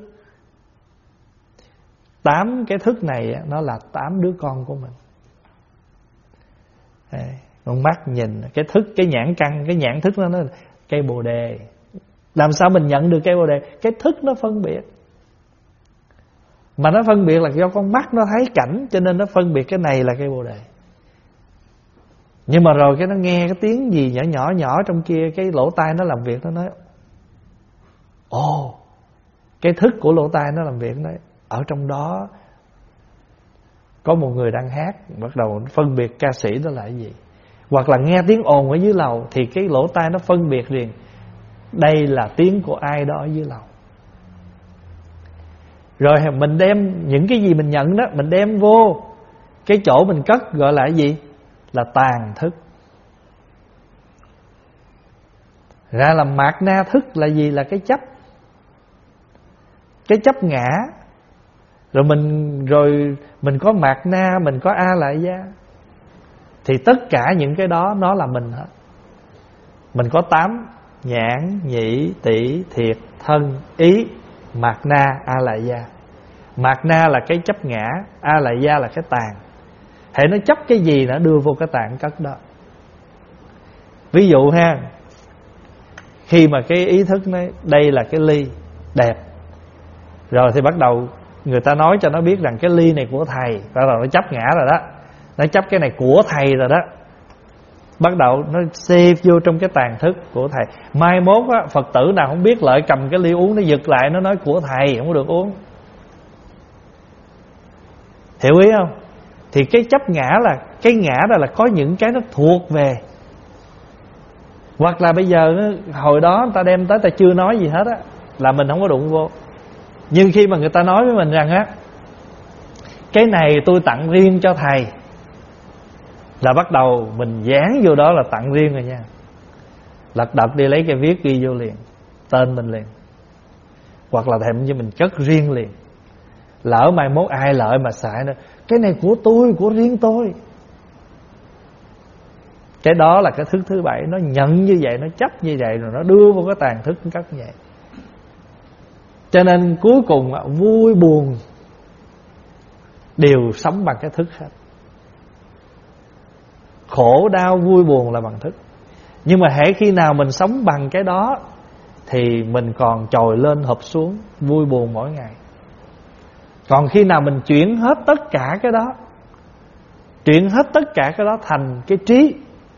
8 cái thức này nó là 8 đứa con của mình. Con mắt nhìn cái thức, cái nhãn căn, cái nhãn thức nó là cây bồ đề. Làm sao mình nhận được cây bồ đề? Cái thức nó phân biệt. Mà nó phân biệt là do con mắt nó thấy cảnh, cho nên nó phân biệt cái này là cây bồ đề. Nhưng mà rồi cái nó nghe cái tiếng gì nhỏ nhỏ nhỏ trong kia, cái lỗ tai nó làm việc, nó nói ồ, cái thức của lỗ tai nó làm việc. Nó nói ở trong đó có một người đang hát, bắt đầu phân biệt ca sĩ đó là cái gì. Hoặc là nghe tiếng ồn ở dưới lầu thì cái lỗ tai nó phân biệt liền đây là tiếng của ai đó ở dưới lầu. Rồi mình đem những cái gì mình nhận đó, mình đem vô cái chỗ mình cất gọi là cái gì? Là tàn thức. Ra là mạt na thức là gì? Là cái chấp. Cái chấp ngã. Rồi mình có mạt na, mình có a lại gia. Thì tất cả những cái đó nó là mình hết. Mình có 8: nhãn, nhĩ, tỷ, thiệt, thân, ý, mạt na, a lại gia. Mạt na là cái chấp ngã, a lại gia là cái tàn. Hễ nó chấp cái gì nó đưa vô cái tàn cất đó. Ví dụ ha, khi mà cái ý thức nói đây là cái ly đẹp, rồi thì bắt đầu người ta nói cho nó biết rằng cái ly này của thầy, bắt đầu nó chấp ngã rồi đó. Nó chấp cái này của thầy rồi đó. Bắt đầu nó xếp vô trong cái tàn thức của thầy. Mai mốt á, Phật tử nào không biết lợi cầm cái ly uống, nó giật lại, nó nói của thầy, không có được uống. Hiểu ý không? Thì cái chấp ngã là, cái ngã đó là có những cái nó thuộc về. Hoặc là bây giờ hồi đó người ta đem tới, ta chưa nói gì hết á, là mình không có đụng vô. Nhưng khi mà người ta nói với mình rằng á, cái này tôi tặng riêng cho thầy, là bắt đầu mình dán vô đó là tặng riêng rồi nha. Lật đật đi lấy cái viết ghi vô liền, tên mình liền. Hoặc là thèm như mình cất riêng liền. Lỡ mai mốt ai lợi mà xài nữa, cái này của tôi, của riêng tôi. Cái đó là cái thức thứ 7. Nó nhận như vậy, nó chấp như vậy, rồi nó đưa vô cái tàn thức cất như vậy. Cho nên cuối cùng vui buồn đều sống bằng cái thức hết. Khổ đau vui buồn là bằng thức. Nhưng mà hễ khi nào mình sống bằng cái đó thì mình còn trồi lên hợp xuống, vui buồn mỗi ngày. Còn khi nào mình chuyển hết tất cả cái đó, chuyển hết tất cả cái đó thành cái trí,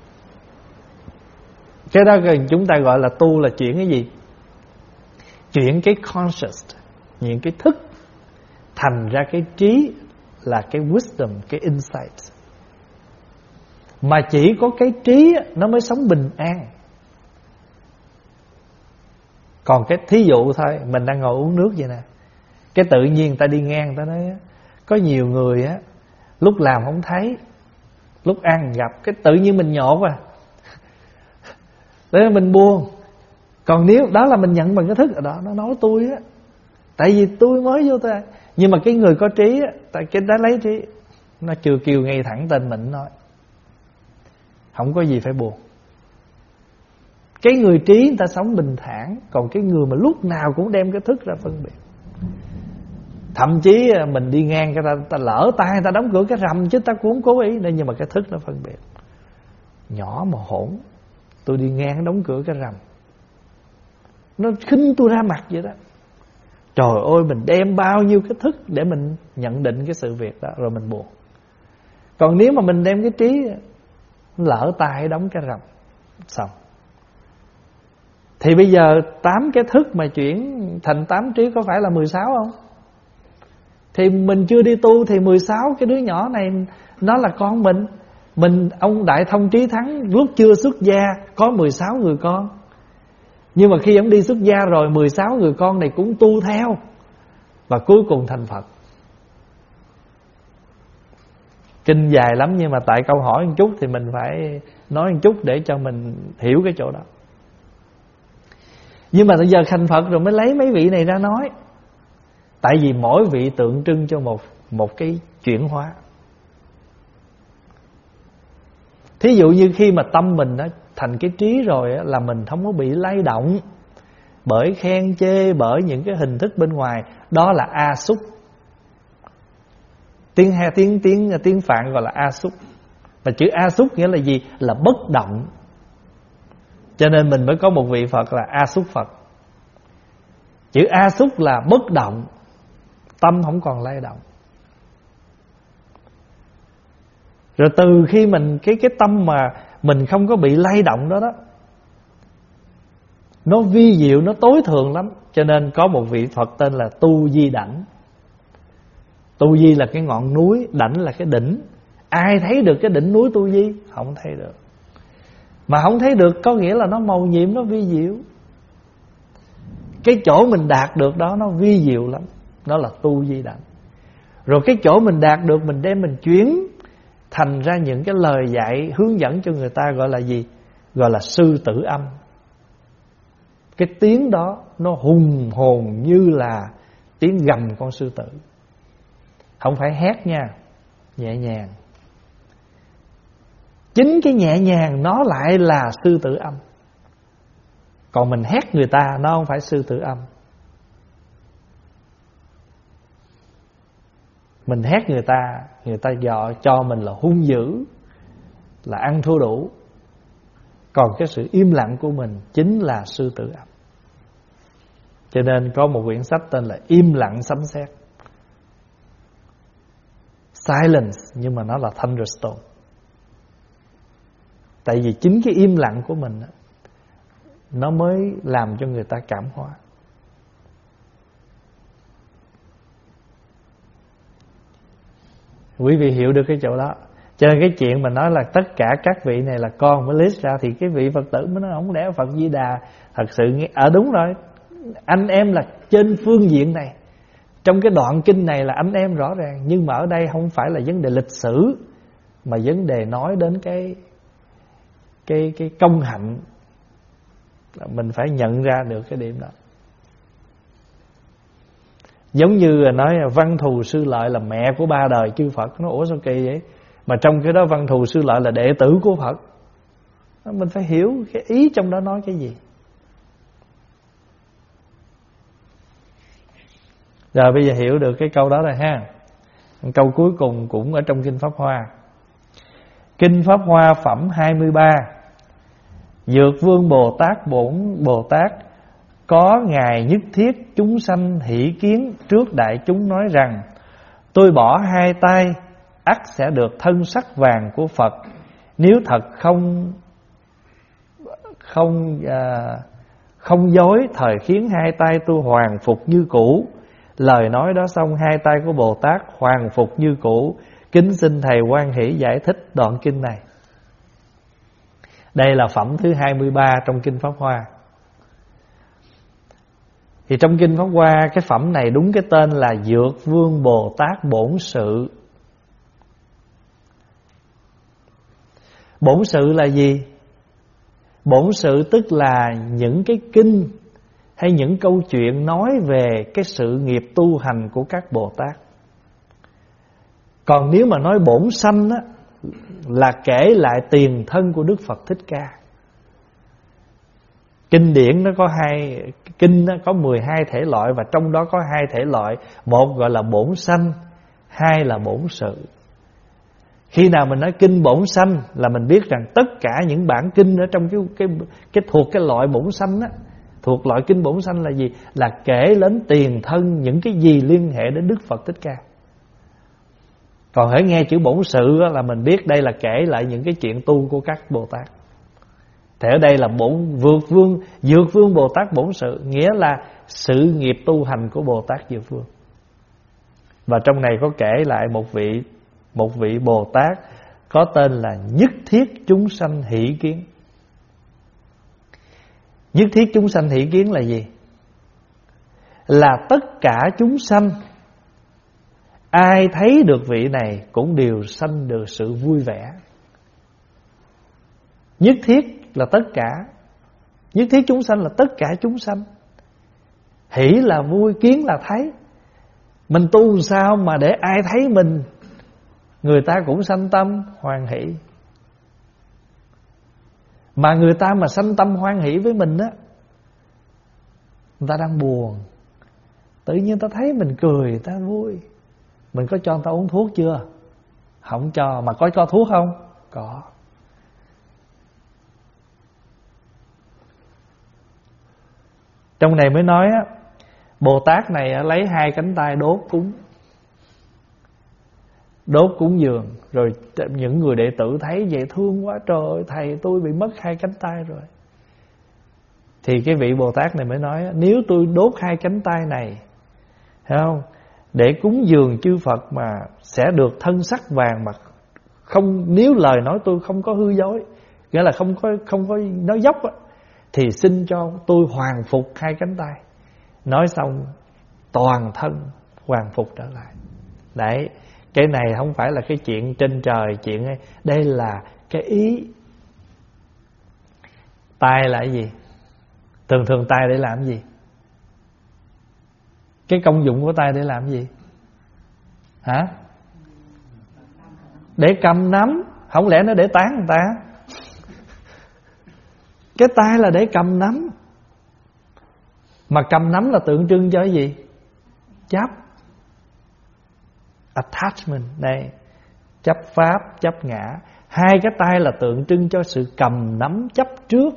cái đó chúng ta gọi là tu, là chuyển cái gì? Chuyển cái conscious, những cái thức, thành ra cái trí, là cái wisdom, cái insight. Mà chỉ có cái trí nó mới sống bình an. Còn cái thí dụ thôi, mình đang ngồi uống nước vậy nè, cái tự nhiên người ta đi ngang, người ta nói có nhiều người á, lúc làm không thấy, lúc ăn gặp, cái tự nhiên mình nhột à, để mình buồn. Còn nếu đó là mình nhận bằng cái thức ở đó, nó nói tôi á, tại vì tôi mới vô tôi. Nhưng mà cái người có trí á, tại cái đó lấy trí, nó chưa kêu ngay thẳng tên mình nói, không có gì phải buồn. Cái người trí người ta sống bình thản. Còn cái người mà lúc nào cũng đem cái thức ra phân biệt. Thậm chí mình đi ngang cái ta lỡ tay, người ta đóng cửa cái rầm chứ ta cũng không cố ý. Nhưng mà cái thức nó phân biệt. Nhỏ mà hỗn, tôi đi ngang đóng cửa cái rầm, nó khinh tôi ra mặt vậy đó. Trời ơi, mình đem bao nhiêu cái thức để mình nhận định cái sự việc đó, rồi mình buồn. Còn nếu mà mình đem cái trí, lỡ tay đóng cái rầm, xong. Thì bây giờ 8 cái thức mà chuyển thành 8 trí có phải là 16 không? Thì mình chưa đi tu thì 16 cái đứa nhỏ này nó là con mình. Ông Đại Thông Trí Thắng lúc chưa xuất gia có 16 người con. Nhưng mà khi ông đi xuất gia rồi, 16 người con này cũng tu theo, và cuối cùng thành Phật. Kinh dài lắm, nhưng mà tại câu hỏi một chút thì mình phải nói một chút để cho mình hiểu cái chỗ đó. Nhưng mà bây giờ thành Phật rồi mới lấy mấy vị này ra nói. Tại vì mỗi vị tượng trưng cho một cái chuyển hóa. Thí dụ như khi mà tâm mình đã thành cái trí rồi á, là mình không có bị lay động bởi khen chê, bởi những cái hình thức bên ngoài. Đó là A Xúc. Tiếng Phạn gọi là A Xúc. Mà chữ A Xúc nghĩa là gì? Là bất động. Cho nên mình mới có một vị Phật là A Xúc Phật. Chữ A Xúc là bất động, tâm không còn lay động. Rồi từ khi mình cái tâm mà mình không có bị lay động đó, nó vi diệu, nó tối thượng lắm. Cho nên có một vị Phật tên là Tu Di Đảnh. Tu Di là cái ngọn núi, Đảnh là cái đỉnh. Ai thấy được cái đỉnh núi Tu Di? Không thấy được. Mà không thấy được có nghĩa là nó màu nhiệm, nó vi diệu. Cái chỗ mình đạt được đó nó vi diệu lắm. Đó là Tu Di Đảnh. Rồi cái chỗ mình đạt được, mình đem mình chuyển thành ra những cái lời dạy hướng dẫn cho người ta, gọi là gì? Gọi là sư tử âm. Cái tiếng đó nó hùng hồn như là tiếng gầm con sư tử. Không phải hét nha, nhẹ nhàng. Chính cái nhẹ nhàng nó lại là sư tử âm. Còn mình hét người ta nó không phải sư tử âm. Mình hét người ta dọ cho mình là hung dữ, là ăn thua đủ. Còn cái sự im lặng của mình chính là sư tử âm. Cho nên có một quyển sách tên là Im lặng sấm sét. Silence, nhưng mà nó là thunderstorm. Tại vì chính cái im lặng của mình nó mới làm cho người ta cảm hóa. Quý vị hiểu được cái chỗ đó. Cho nên cái chuyện mà nói là tất cả các vị này là con mới list ra, thì cái vị Phật tử mới nói không lẽ Phật Di Đà thật sự nghe đúng rồi. Anh em là trên phương diện này, trong cái đoạn kinh này là anh em rõ ràng. Nhưng mà ở đây không phải là vấn đề lịch sử, mà vấn đề nói đến cái công hạnh. Mình phải nhận ra được cái điểm đó. Giống như là nói Văn Thù Sư Lợi là mẹ của ba đời chư Phật. Nó ủa sao kỳ vậy? Mà trong cái đó Văn Thù Sư Lợi là đệ tử của Phật. Mình phải hiểu cái ý trong đó nói cái gì. Rồi bây giờ hiểu được cái câu đó rồi ha. Câu cuối cùng cũng ở trong Kinh Pháp Hoa. Kinh Pháp Hoa phẩm 23. Dược Vương Bồ Tát bổn Bồ Tát có ngài nhất thiết chúng sanh hỷ kiến trước đại chúng nói rằng: tôi bỏ hai tay ắt sẽ được thân sắc vàng của Phật. Nếu thật không dối, thời khiến hai tay tôi hoàn phục như cũ. Lời nói đó xong, hai tay của Bồ Tát hoàn phục như cũ. Kính xin Thầy hoan hỷ giải thích đoạn kinh này. Đây là phẩm thứ 23 trong Kinh Pháp Hoa. Thì trong Kinh Pháp Hoa, cái phẩm này đúng cái tên là Dược Vương Bồ Tát Bổn Sự. Bổn sự là gì? Bổn sự tức là những cái kinh hay những câu chuyện nói về cái sự nghiệp tu hành của các Bồ Tát. Còn nếu mà nói bổn sanh á, là kể lại tiền thân của Đức Phật Thích Ca. Kinh điển nó có kinh nó có 12 thể loại, và trong đó có 2 thể loại. Một gọi là bổn sanh, 2 là bổn sự. Khi nào mình nói kinh bổn sanh là mình biết rằng tất cả những bản kinh ở trong cái thuộc cái loại bổn sanh á, thuộc loại kinh bổn sanh là gì? Là kể đến tiền thân, những cái gì liên hệ đến Đức Phật Thích Ca. Còn hãy nghe chữ bổn sự là mình biết đây là kể lại những cái chuyện tu của các Bồ Tát. Thì ở đây là Dược Vương Bồ Tát bổn sự, nghĩa là sự nghiệp tu hành của Bồ Tát Dược Vương. Và trong này có kể lại một vị Bồ Tát có tên là Nhất Thiết Chúng Sanh Hỷ Kiến. Nhất thiết chúng sanh hỷ kiến là gì? Là tất cả chúng sanh, ai thấy được vị này cũng đều sanh được sự vui vẻ. Nhất thiết là tất cả. Nhất thiết chúng sanh là tất cả chúng sanh. Hỷ là vui, kiến là thấy. Mình tu sao mà để ai thấy mình người ta cũng sanh tâm hoan hỷ. Mà người ta mà sanh tâm hoan hỷ với mình á, người ta đang buồn, tự nhiên ta thấy mình cười, ta vui. Mình có cho người ta uống thuốc chưa? Không cho. Mà có cho thuốc không? Có. Trong này mới nói á, Bồ Tát này lấy 2 cánh tay đốt cúng dường. Rồi những người đệ tử thấy vậy thương quá, trời ơi thầy tôi bị mất 2 cánh tay rồi. Thì cái vị Bồ Tát này mới nói, nếu tôi đốt 2 cánh tay này, thấy không, để cúng dường chư Phật mà sẽ được thân sắc vàng, mà không, nếu lời nói tôi không có hư dối, nghĩa là không có nói dốc á, thì xin cho tôi hoàn phục 2 cánh tay. Nói xong toàn thân hoàn phục trở lại. Đấy, cái này không phải là cái chuyện trên trời, chuyện ấy. Đây là cái ý. Tay là cái gì? Thường tay để làm gì? Cái công dụng của tay để làm gì? Hả? Để cầm nắm. Không lẽ nó để tán người ta? Cái tay là để cầm nắm. Mà cầm nắm là tượng trưng cho cái gì? Chấp. Attachment này, chấp pháp, chấp ngã. Hai cái tay là tượng trưng cho sự cầm nắm chấp trước.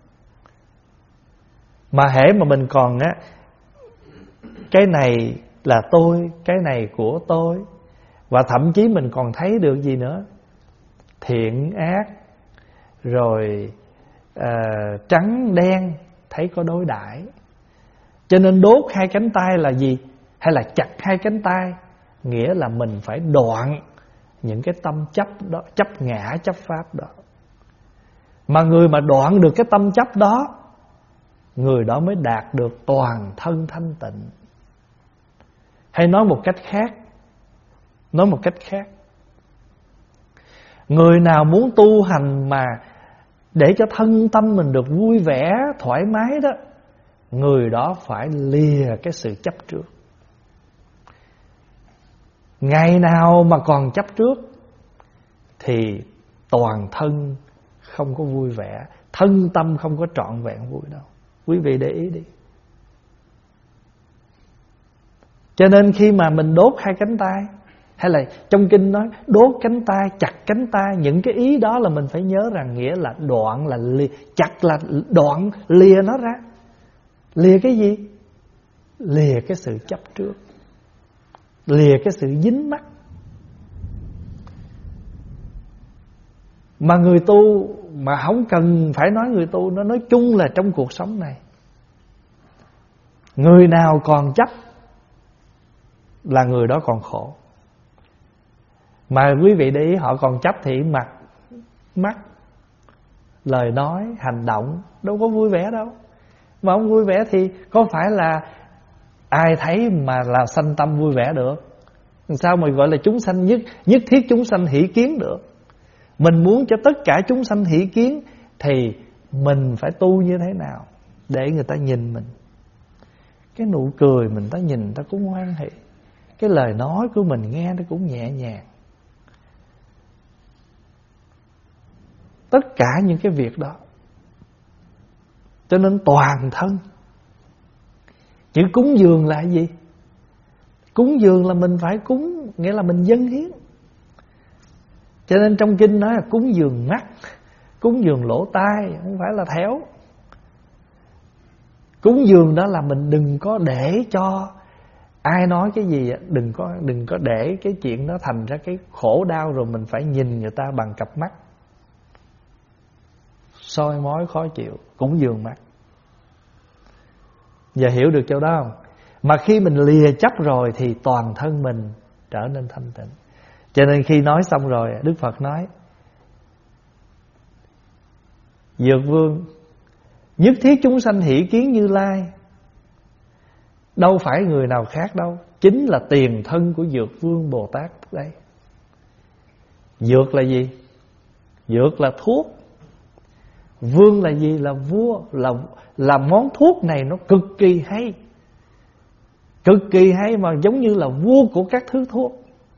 Mà hễ mà mình còn á, cái này là tôi, cái này của tôi, và thậm chí mình còn thấy được gì nữa? Thiện ác, rồi trắng đen, thấy có đối đãi. Cho nên đốt hai cánh tay là gì? Hay là chặt hai cánh tay, nghĩa là mình phải đoạn những cái tâm chấp đó, chấp ngã, chấp pháp đó. Mà người mà đoạn được cái tâm chấp đó, người đó mới đạt được toàn thân thanh tịnh. Hay nói một cách khác, người nào muốn tu hành mà để cho thân tâm mình được vui vẻ, thoải mái đó, người đó phải lìa cái sự chấp trước. Ngày nào mà còn chấp trước thì toàn thân không có vui vẻ, thân tâm không có trọn vẹn vui đâu. Quý vị để ý đi. Cho nên khi mà mình đốt hai cánh tay, hay là trong kinh nói đốt cánh tay, chặt cánh tay, những cái ý đó là mình phải nhớ rằng nghĩa là đoạn là lìa, chặt là đoạn, lìa nó ra. Lìa cái gì? Lìa cái sự chấp trước, lìa cái sự dính mắc. Mà người tu mà không cần phải nói người tu, nó nói chung là trong cuộc sống này, người nào còn chấp là người đó còn khổ. Mà quý vị để ý, họ còn chấp thì mặt, mắt, lời nói, hành động đâu có vui vẻ đâu. Mà không vui vẻ thì có phải là ai thấy mà là sanh tâm vui vẻ được? Sao mà gọi là chúng sanh nhất thiết chúng sanh hỷ kiến được? Mình muốn cho tất cả chúng sanh hỷ kiến thì mình phải tu như thế nào để người ta nhìn mình? Cái nụ cười mình ta nhìn ta cũng hoan hỷ, cái lời nói của mình nghe nó cũng nhẹ nhàng. Tất cả những cái việc đó. Cho nên toàn thân. Chữ cúng dường là gì? Cúng dường là mình phải cúng, nghĩa là mình dâng hiến. Cho nên trong kinh nói là cúng dường mắt, cúng dường lỗ tai, không phải là théo. Cúng dường đó là mình đừng có để cho ai nói cái gì, đừng có để cái chuyện đó thành ra cái khổ đau rồi mình phải nhìn người ta bằng cặp mắt soi mói khó chịu. Cúng dường mắt. Giờ hiểu được chỗ đó không? Mà khi mình lìa chấp rồi thì toàn thân mình trở nên thanh tịnh. Cho nên khi nói xong rồi, Đức Phật nói Dược Vương, nhất thiết chúng sanh hỷ kiến Như Lai. Đâu phải người nào khác đâu, chính là tiền thân của Dược Vương Bồ Tát đây. Dược là gì? Dược là thuốc. Vương là gì? Là vua. Là món thuốc này nó cực kỳ hay, cực kỳ hay, mà giống như là vua của các thứ thuốc.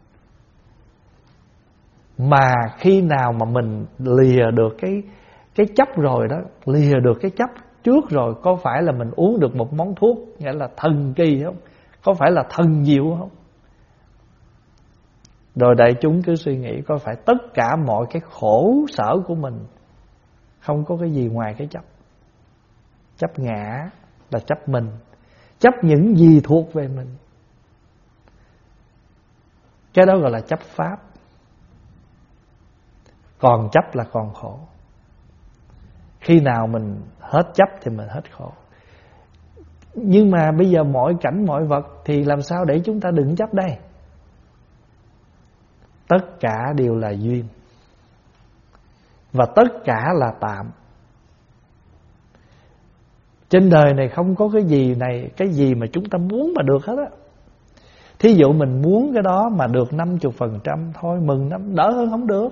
Mà khi nào mà mình lìa được cái chấp rồi đó, lìa được cái chấp trước rồi, có phải là mình uống được một món thuốc nghĩa là thần kỳ không? Có phải là thần diệu không? Rồi đại chúng cứ suy nghĩ, có phải tất cả mọi cái khổ sở của mình không có cái gì ngoài cái chấp. Chấp ngã là chấp mình, chấp những gì thuộc về mình. Cái đó gọi là chấp pháp. Còn chấp là còn khổ. Khi nào mình hết chấp thì mình hết khổ. Nhưng mà bây giờ mọi cảnh mọi vật thì làm sao để chúng ta đừng chấp đây? Tất cả đều là duyên, và tất cả là tạm. Trên đời này không có cái gì mà chúng ta muốn mà được hết á. Thí dụ mình muốn cái đó mà được 50% thôi, mừng lắm, đỡ hơn không được.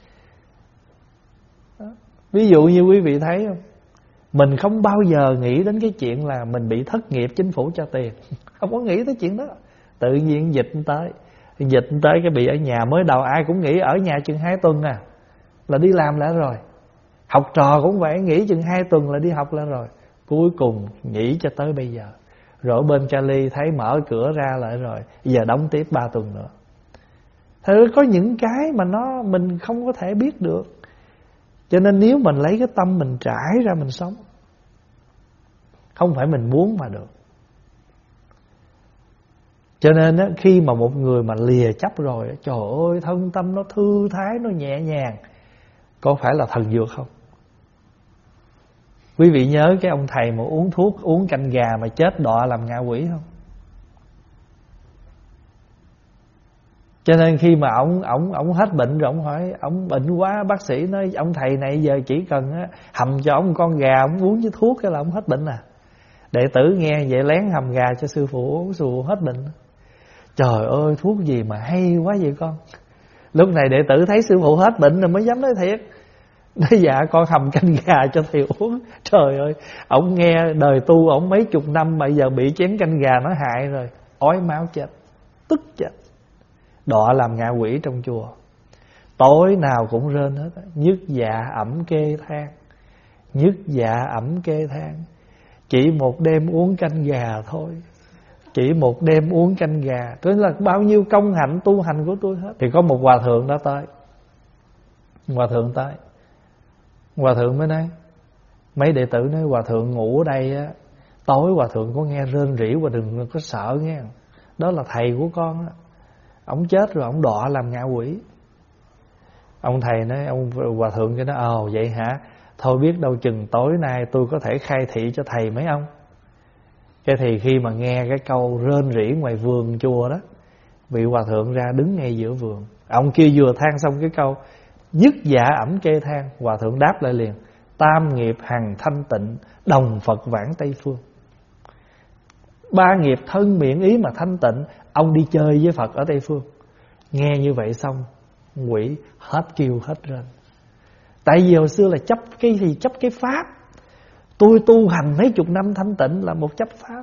Ví dụ như quý vị thấy không, mình không bao giờ nghĩ đến cái chuyện là mình bị thất nghiệp, chính phủ cho tiền. Không có nghĩ tới chuyện đó. Tự nhiên dịch tới, Dịch tới cái bị ở nhà. Mới đầu ai cũng nghĩ ở nhà chừng 2 tuần à là đi làm lại rồi. Học trò cũng vậy, nghỉ chừng 2 tuần là đi học lại rồi. Cuối cùng nghỉ cho tới bây giờ. Rồi bên Cali thấy mở cửa ra lại rồi, giờ đóng tiếp 3 tuần nữa. Thật ra có những cái mà mình không có thể biết được. Cho nên nếu mình lấy cái tâm mình trải ra mình sống, không phải mình muốn mà được. Cho nên á, khi mà một người mà lìa chấp rồi, trời ơi, thân tâm nó thư thái, nó nhẹ nhàng. Có phải là thần dược không? Quý vị nhớ cái ông thầy mà uống thuốc, uống canh gà mà chết đọa làm ngạ quỷ không? Cho nên khi mà ổng hết bệnh rồi, ổng hỏi, ổng bệnh quá, bác sĩ nói ông thầy này giờ chỉ cần hầm cho ổng con gà, ổng uống với thuốc cái là ổng hết bệnh à. Đệ tử nghe vậy lén hầm gà cho sư phụ uống, sư phụ hết bệnh. Trời ơi, thuốc gì mà hay quá vậy con. Lúc này đệ tử thấy sư phụ hết bệnh rồi mới dám nói thiệt. Nói dạ con hầm canh gà cho thầy uống. Trời ơi, ổng nghe đời tu ổng mấy chục năm mà giờ bị chén canh gà nó hại rồi, ói máu chết, tức chết, đọa làm ngạ quỷ trong chùa. Tối nào cũng rên hết, nhức dạ ẩm kê than, nhức dạ ẩm kê than. Chỉ một đêm uống canh gà thôi, chỉ một đêm uống canh gà, tức là bao nhiêu công hạnh tu hành của tôi hết. Thì có một hòa thượng đó tới, hòa thượng tới, hòa thượng mới nói, mấy đệ tử nói hòa thượng ngủ ở đây á, tối hòa thượng có nghe rên rỉ và đừng có sợ nghe, đó là thầy của con á, ổng chết rồi ổng đọa làm ngạ quỷ. Ông thầy nói, ông hòa thượng cái nói, ồ vậy hả, thôi biết đâu chừng tối nay tôi có thể khai thị cho thầy mấy ông. Cái thì khi mà nghe cái câu rên rỉ ngoài vườn chùa đó, vị hòa thượng ra đứng ngay giữa vườn. Ông kia vừa than xong cái câu dứt dạ ẩm kê than, hòa thượng đáp lại liền, tam nghiệp hằng thanh tịnh, đồng Phật vãng Tây Phương. 3 nghiệp thân miệng ý mà thanh tịnh, ông đi chơi với Phật ở Tây Phương. Nghe như vậy xong, quỷ hết kêu hết rên. Tại vì hồi xưa là chấp cái gì, chấp cái pháp. Tôi tu hành mấy chục năm thanh tịnh là một chấp pháp.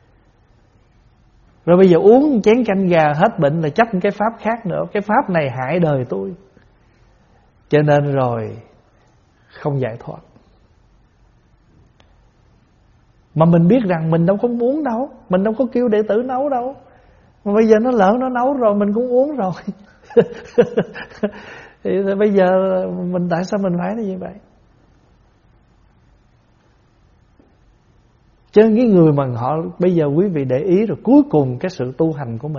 Rồi bây giờ uống chén canh gà hết bệnh là chấp cái pháp khác nữa. Cái pháp này hại đời tôi. Cho nên rồi không giải thoát. Mà mình biết rằng mình đâu có muốn đâu, mình đâu có kêu đệ tử nấu đâu. Mà bây giờ nó lỡ nó nấu rồi mình cũng uống rồi. Thì bây giờ mình tại sao mình phải như vậy? Chứ cái người mà họ bây giờ quý vị để ý rồi, cuối cùng cái sự tu hành của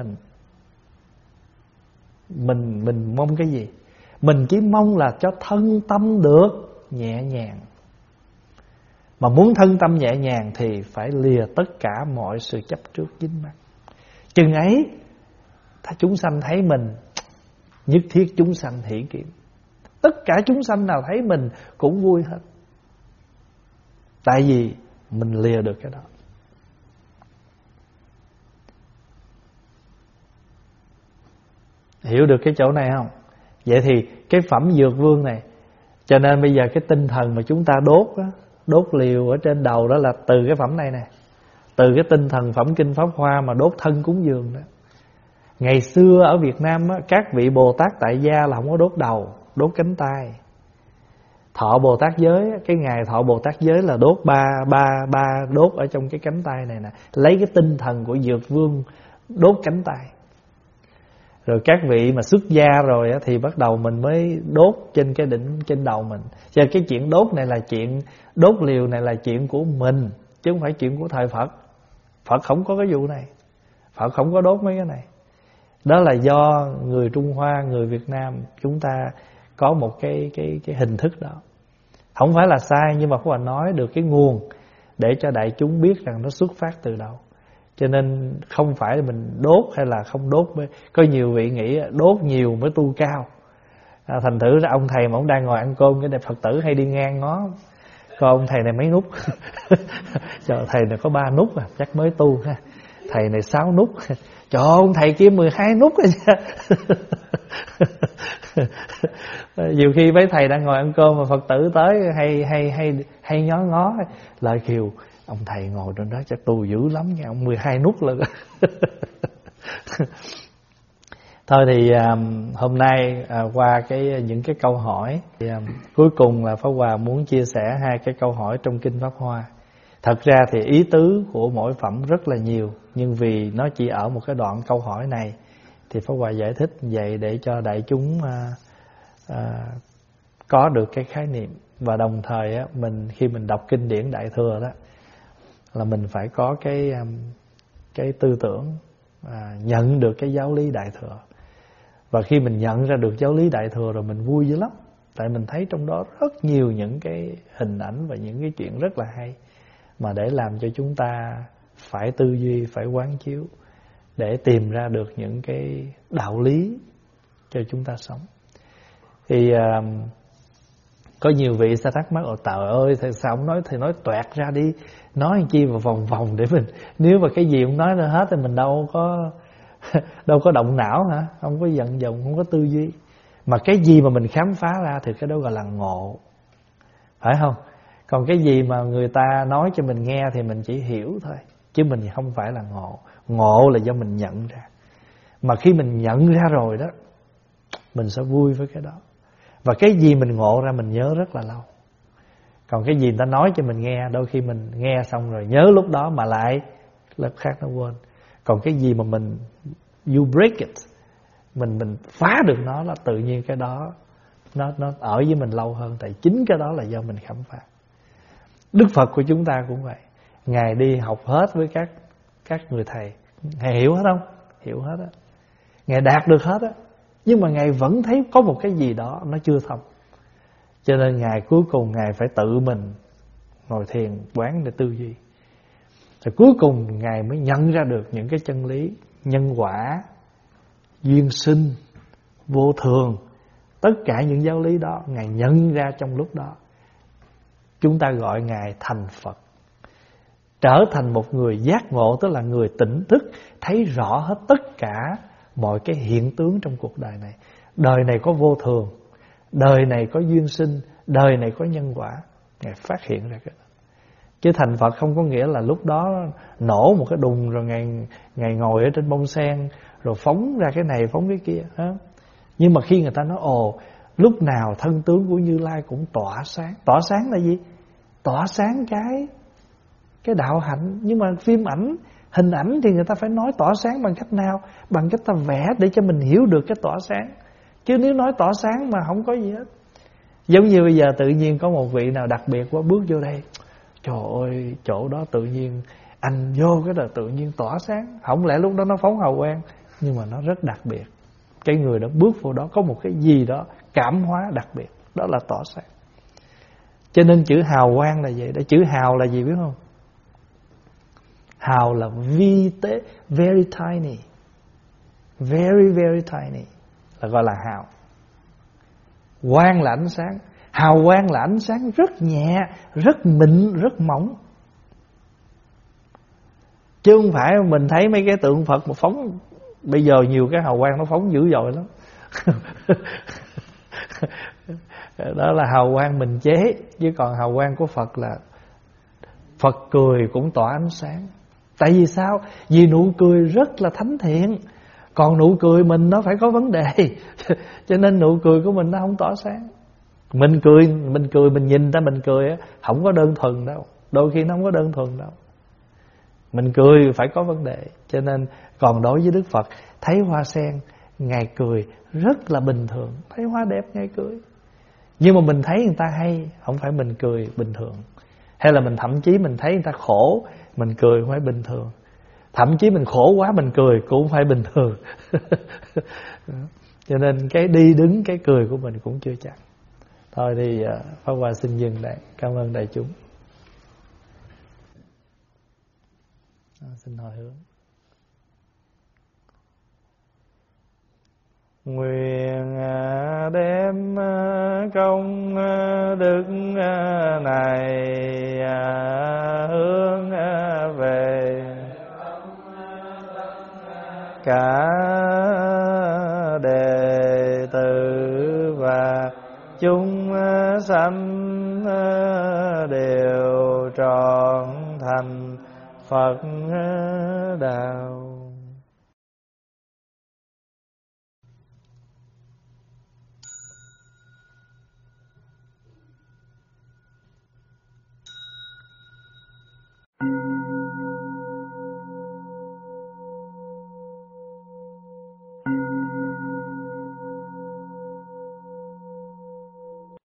mình mong cái gì? Mình chỉ mong là cho thân tâm được nhẹ nhàng. Mà muốn thân tâm nhẹ nhàng thì phải lìa tất cả mọi sự chấp trước dính mắc. Chừng ấy chúng sanh thấy mình, nhất thiết chúng sanh hỷ kiểm. Tất cả chúng sanh nào thấy mình cũng vui hết. Tại vì mình lìa được cái đó. Hiểu được cái chỗ này không? Vậy thì cái phẩm dược vương này, cho nên bây giờ cái tinh thần mà chúng ta đốt á, đốt liều ở trên đầu đó là từ cái phẩm này nè. Từ cái tinh thần phẩm Kinh Pháp Hoa mà đốt thân cúng dường đó. Ngày xưa ở Việt Nam á, các vị Bồ Tát tại gia là không có đốt đầu, đốt cánh tay. Thọ Bồ Tát giới, cái ngày thọ Bồ Tát giới là đốt ba đốt ở trong cái cánh tay này nè. Lấy cái tinh thần của dược vương đốt cánh tay. Rồi các vị mà xuất gia rồi á, thì bắt đầu mình mới đốt trên cái đỉnh, trên đầu mình. Cho cái chuyện đốt này là chuyện, đốt liều này là chuyện của mình, chứ không phải chuyện của thời Phật. Phật không có cái vụ này, Phật không có đốt mấy cái này. Đó là do người Trung Hoa, người Việt Nam chúng ta có một cái hình thức đó. Không phải là sai, nhưng mà Pháp Hòa nói được cái nguồn để cho đại chúng biết rằng nó xuất phát từ đâu. Cho nên không phải mình đốt hay là không đốt. Có nhiều vị nghĩ đốt nhiều mới tu cao. Thành thử ra ông thầy mà ông đang ngồi ăn cơm, cái Phật tử hay đi ngang ngó, coi ông thầy này mấy nút. Trời, thầy này có 3 nút à, chắc mới tu ha. Thầy này 6 nút. Trời ơi, ông thầy kia 12 nút rồi nha. Nhiều khi mấy thầy đang ngồi ăn cơm mà Phật tử tới hay nhó ngó lại kêu ông thầy ngồi trên đó chắc tu dữ lắm nha, ông 12 nút là. Thôi thì hôm nay qua những cái câu hỏi thì, cuối cùng là Pháp Hòa muốn chia sẻ 2 cái câu hỏi trong Kinh Pháp Hoa. Thật ra thì ý tứ của mỗi phẩm rất là nhiều, nhưng vì nó chỉ ở một cái đoạn câu hỏi này thì Pháp Hòa giải thích vậy để cho đại chúng có được cái khái niệm. Và đồng thời mình khi mình đọc kinh điển Đại Thừa đó là mình phải có cái tư tưởng nhận được cái giáo lý Đại Thừa. Và khi mình nhận ra được giáo lý Đại Thừa rồi mình vui dữ lắm. Tại mình thấy trong đó rất nhiều những cái hình ảnh và những cái chuyện rất là hay, mà để làm cho chúng ta phải tư duy, phải quán chiếu để tìm ra được những cái đạo lý cho chúng ta sống. Thì có nhiều vị sẽ thắc mắc: trời ơi, sao ông nói thì nói toẹt ra đi, nói chi vào vòng vòng để mình, nếu mà cái gì ông nói ra hết thì mình đâu có động não hả, không có vận dụng, không có tư duy. Mà cái gì mà mình khám phá ra thì cái đó gọi là ngộ, phải không? Còn cái gì mà người ta nói cho mình nghe thì mình chỉ hiểu thôi, chứ mình không phải là ngộ. Ngộ là do mình nhận ra. Mà khi mình nhận ra rồi đó, mình sẽ vui với cái đó. Và cái gì mình ngộ ra mình nhớ rất là lâu. Còn cái gì người ta nói cho mình nghe, đôi khi mình nghe xong rồi nhớ lúc đó mà lại lớp khác nó quên. Còn cái gì mà mình you break it, mình phá được nó là tự nhiên cái đó nó ở với mình lâu hơn. Tại chính cái đó là do mình khám phá. Đức Phật của chúng ta cũng vậy. Ngài đi học hết với các người thầy. Ngài hiểu hết không? Hiểu hết á. Ngài đạt được hết á. Nhưng mà Ngài vẫn thấy có một cái gì đó nó chưa thông. Cho nên Ngài cuối cùng Ngài phải tự mình ngồi thiền quán để tư duy. Rồi cuối cùng Ngài mới nhận ra được những cái chân lý nhân quả, duyên sinh, vô thường. Tất cả những giáo lý đó Ngài nhận ra trong lúc đó. Chúng ta gọi Ngài thành Phật. Trở thành một người giác ngộ, tức là người tỉnh thức, thấy rõ hết tất cả mọi cái hiện tướng trong cuộc đời này. Đời này có vô thường, đời này có duyên sinh, đời này có nhân quả. Ngài phát hiện ra cái đó. Chứ thành Phật không có nghĩa là lúc đó nổ một cái đùng rồi Ngài ngồi ở trên bông sen rồi phóng ra cái này phóng cái kia. Nhưng mà khi người ta nói lúc nào thân tướng của Như Lai cũng tỏa sáng. Tỏa sáng là gì? Tỏa sáng cái đạo hạnh. Nhưng mà phim ảnh, hình ảnh thì người ta phải nói tỏa sáng bằng cách nào? Bằng cách ta vẽ để cho mình hiểu được cái tỏa sáng. Chứ nếu nói tỏa sáng mà không có gì hết. Giống như bây giờ tự nhiên có một vị nào đặc biệt quá bước vô đây, trời ơi, chỗ đó tự nhiên anh vô cái là tự nhiên tỏa sáng. Không lẽ lúc đó nó phóng hào quang, nhưng mà nó rất đặc biệt. Cái người đó bước vô đó có một cái gì đó cảm hóa đặc biệt, đó là tỏa sáng. Cho nên chữ hào quang là vậy đó. Chữ hào là gì biết không? Hào là very tiny, very very tiny, là gọi là hào. Quang là ánh sáng. Hào quang là ánh sáng rất nhẹ, rất mịn, rất mỏng. Chứ không phải mình thấy mấy cái tượng Phật mà phóng. Bây giờ nhiều cái hào quang nó phóng dữ dội lắm. Đó là hào quang mình chế. Chứ còn hào quang của Phật là Phật cười cũng tỏa ánh sáng. Tại vì sao? Vì nụ cười rất là thánh thiện. Còn nụ cười mình nó phải có vấn đề. Cho nên nụ cười của mình nó không tỏa sáng. Mình cười mình nhìn ra mình cười á, không có đơn thuần đâu. Đôi khi nó không có đơn thuần đâu. Mình cười phải có vấn đề. Cho nên còn đối với Đức Phật, thấy hoa sen Ngài cười rất là bình thường. Thấy hoa đẹp Ngài cười. Nhưng mà mình thấy người ta hay, không phải mình cười bình thường. Hay là mình thậm chí mình thấy người ta khổ, mình cười không phải bình thường. Thậm chí mình khổ quá mình cười cũng không phải bình thường. Cho nên cái đi đứng, cái cười của mình cũng chưa chắc. Thôi thì Pháp Hòa xin dừng đây. Cảm ơn đại chúng. Xin hồi hướng. Nguyện đem công đức này hướng về cả đệ tử và chúng sanh đều trọn thành Phật đạo.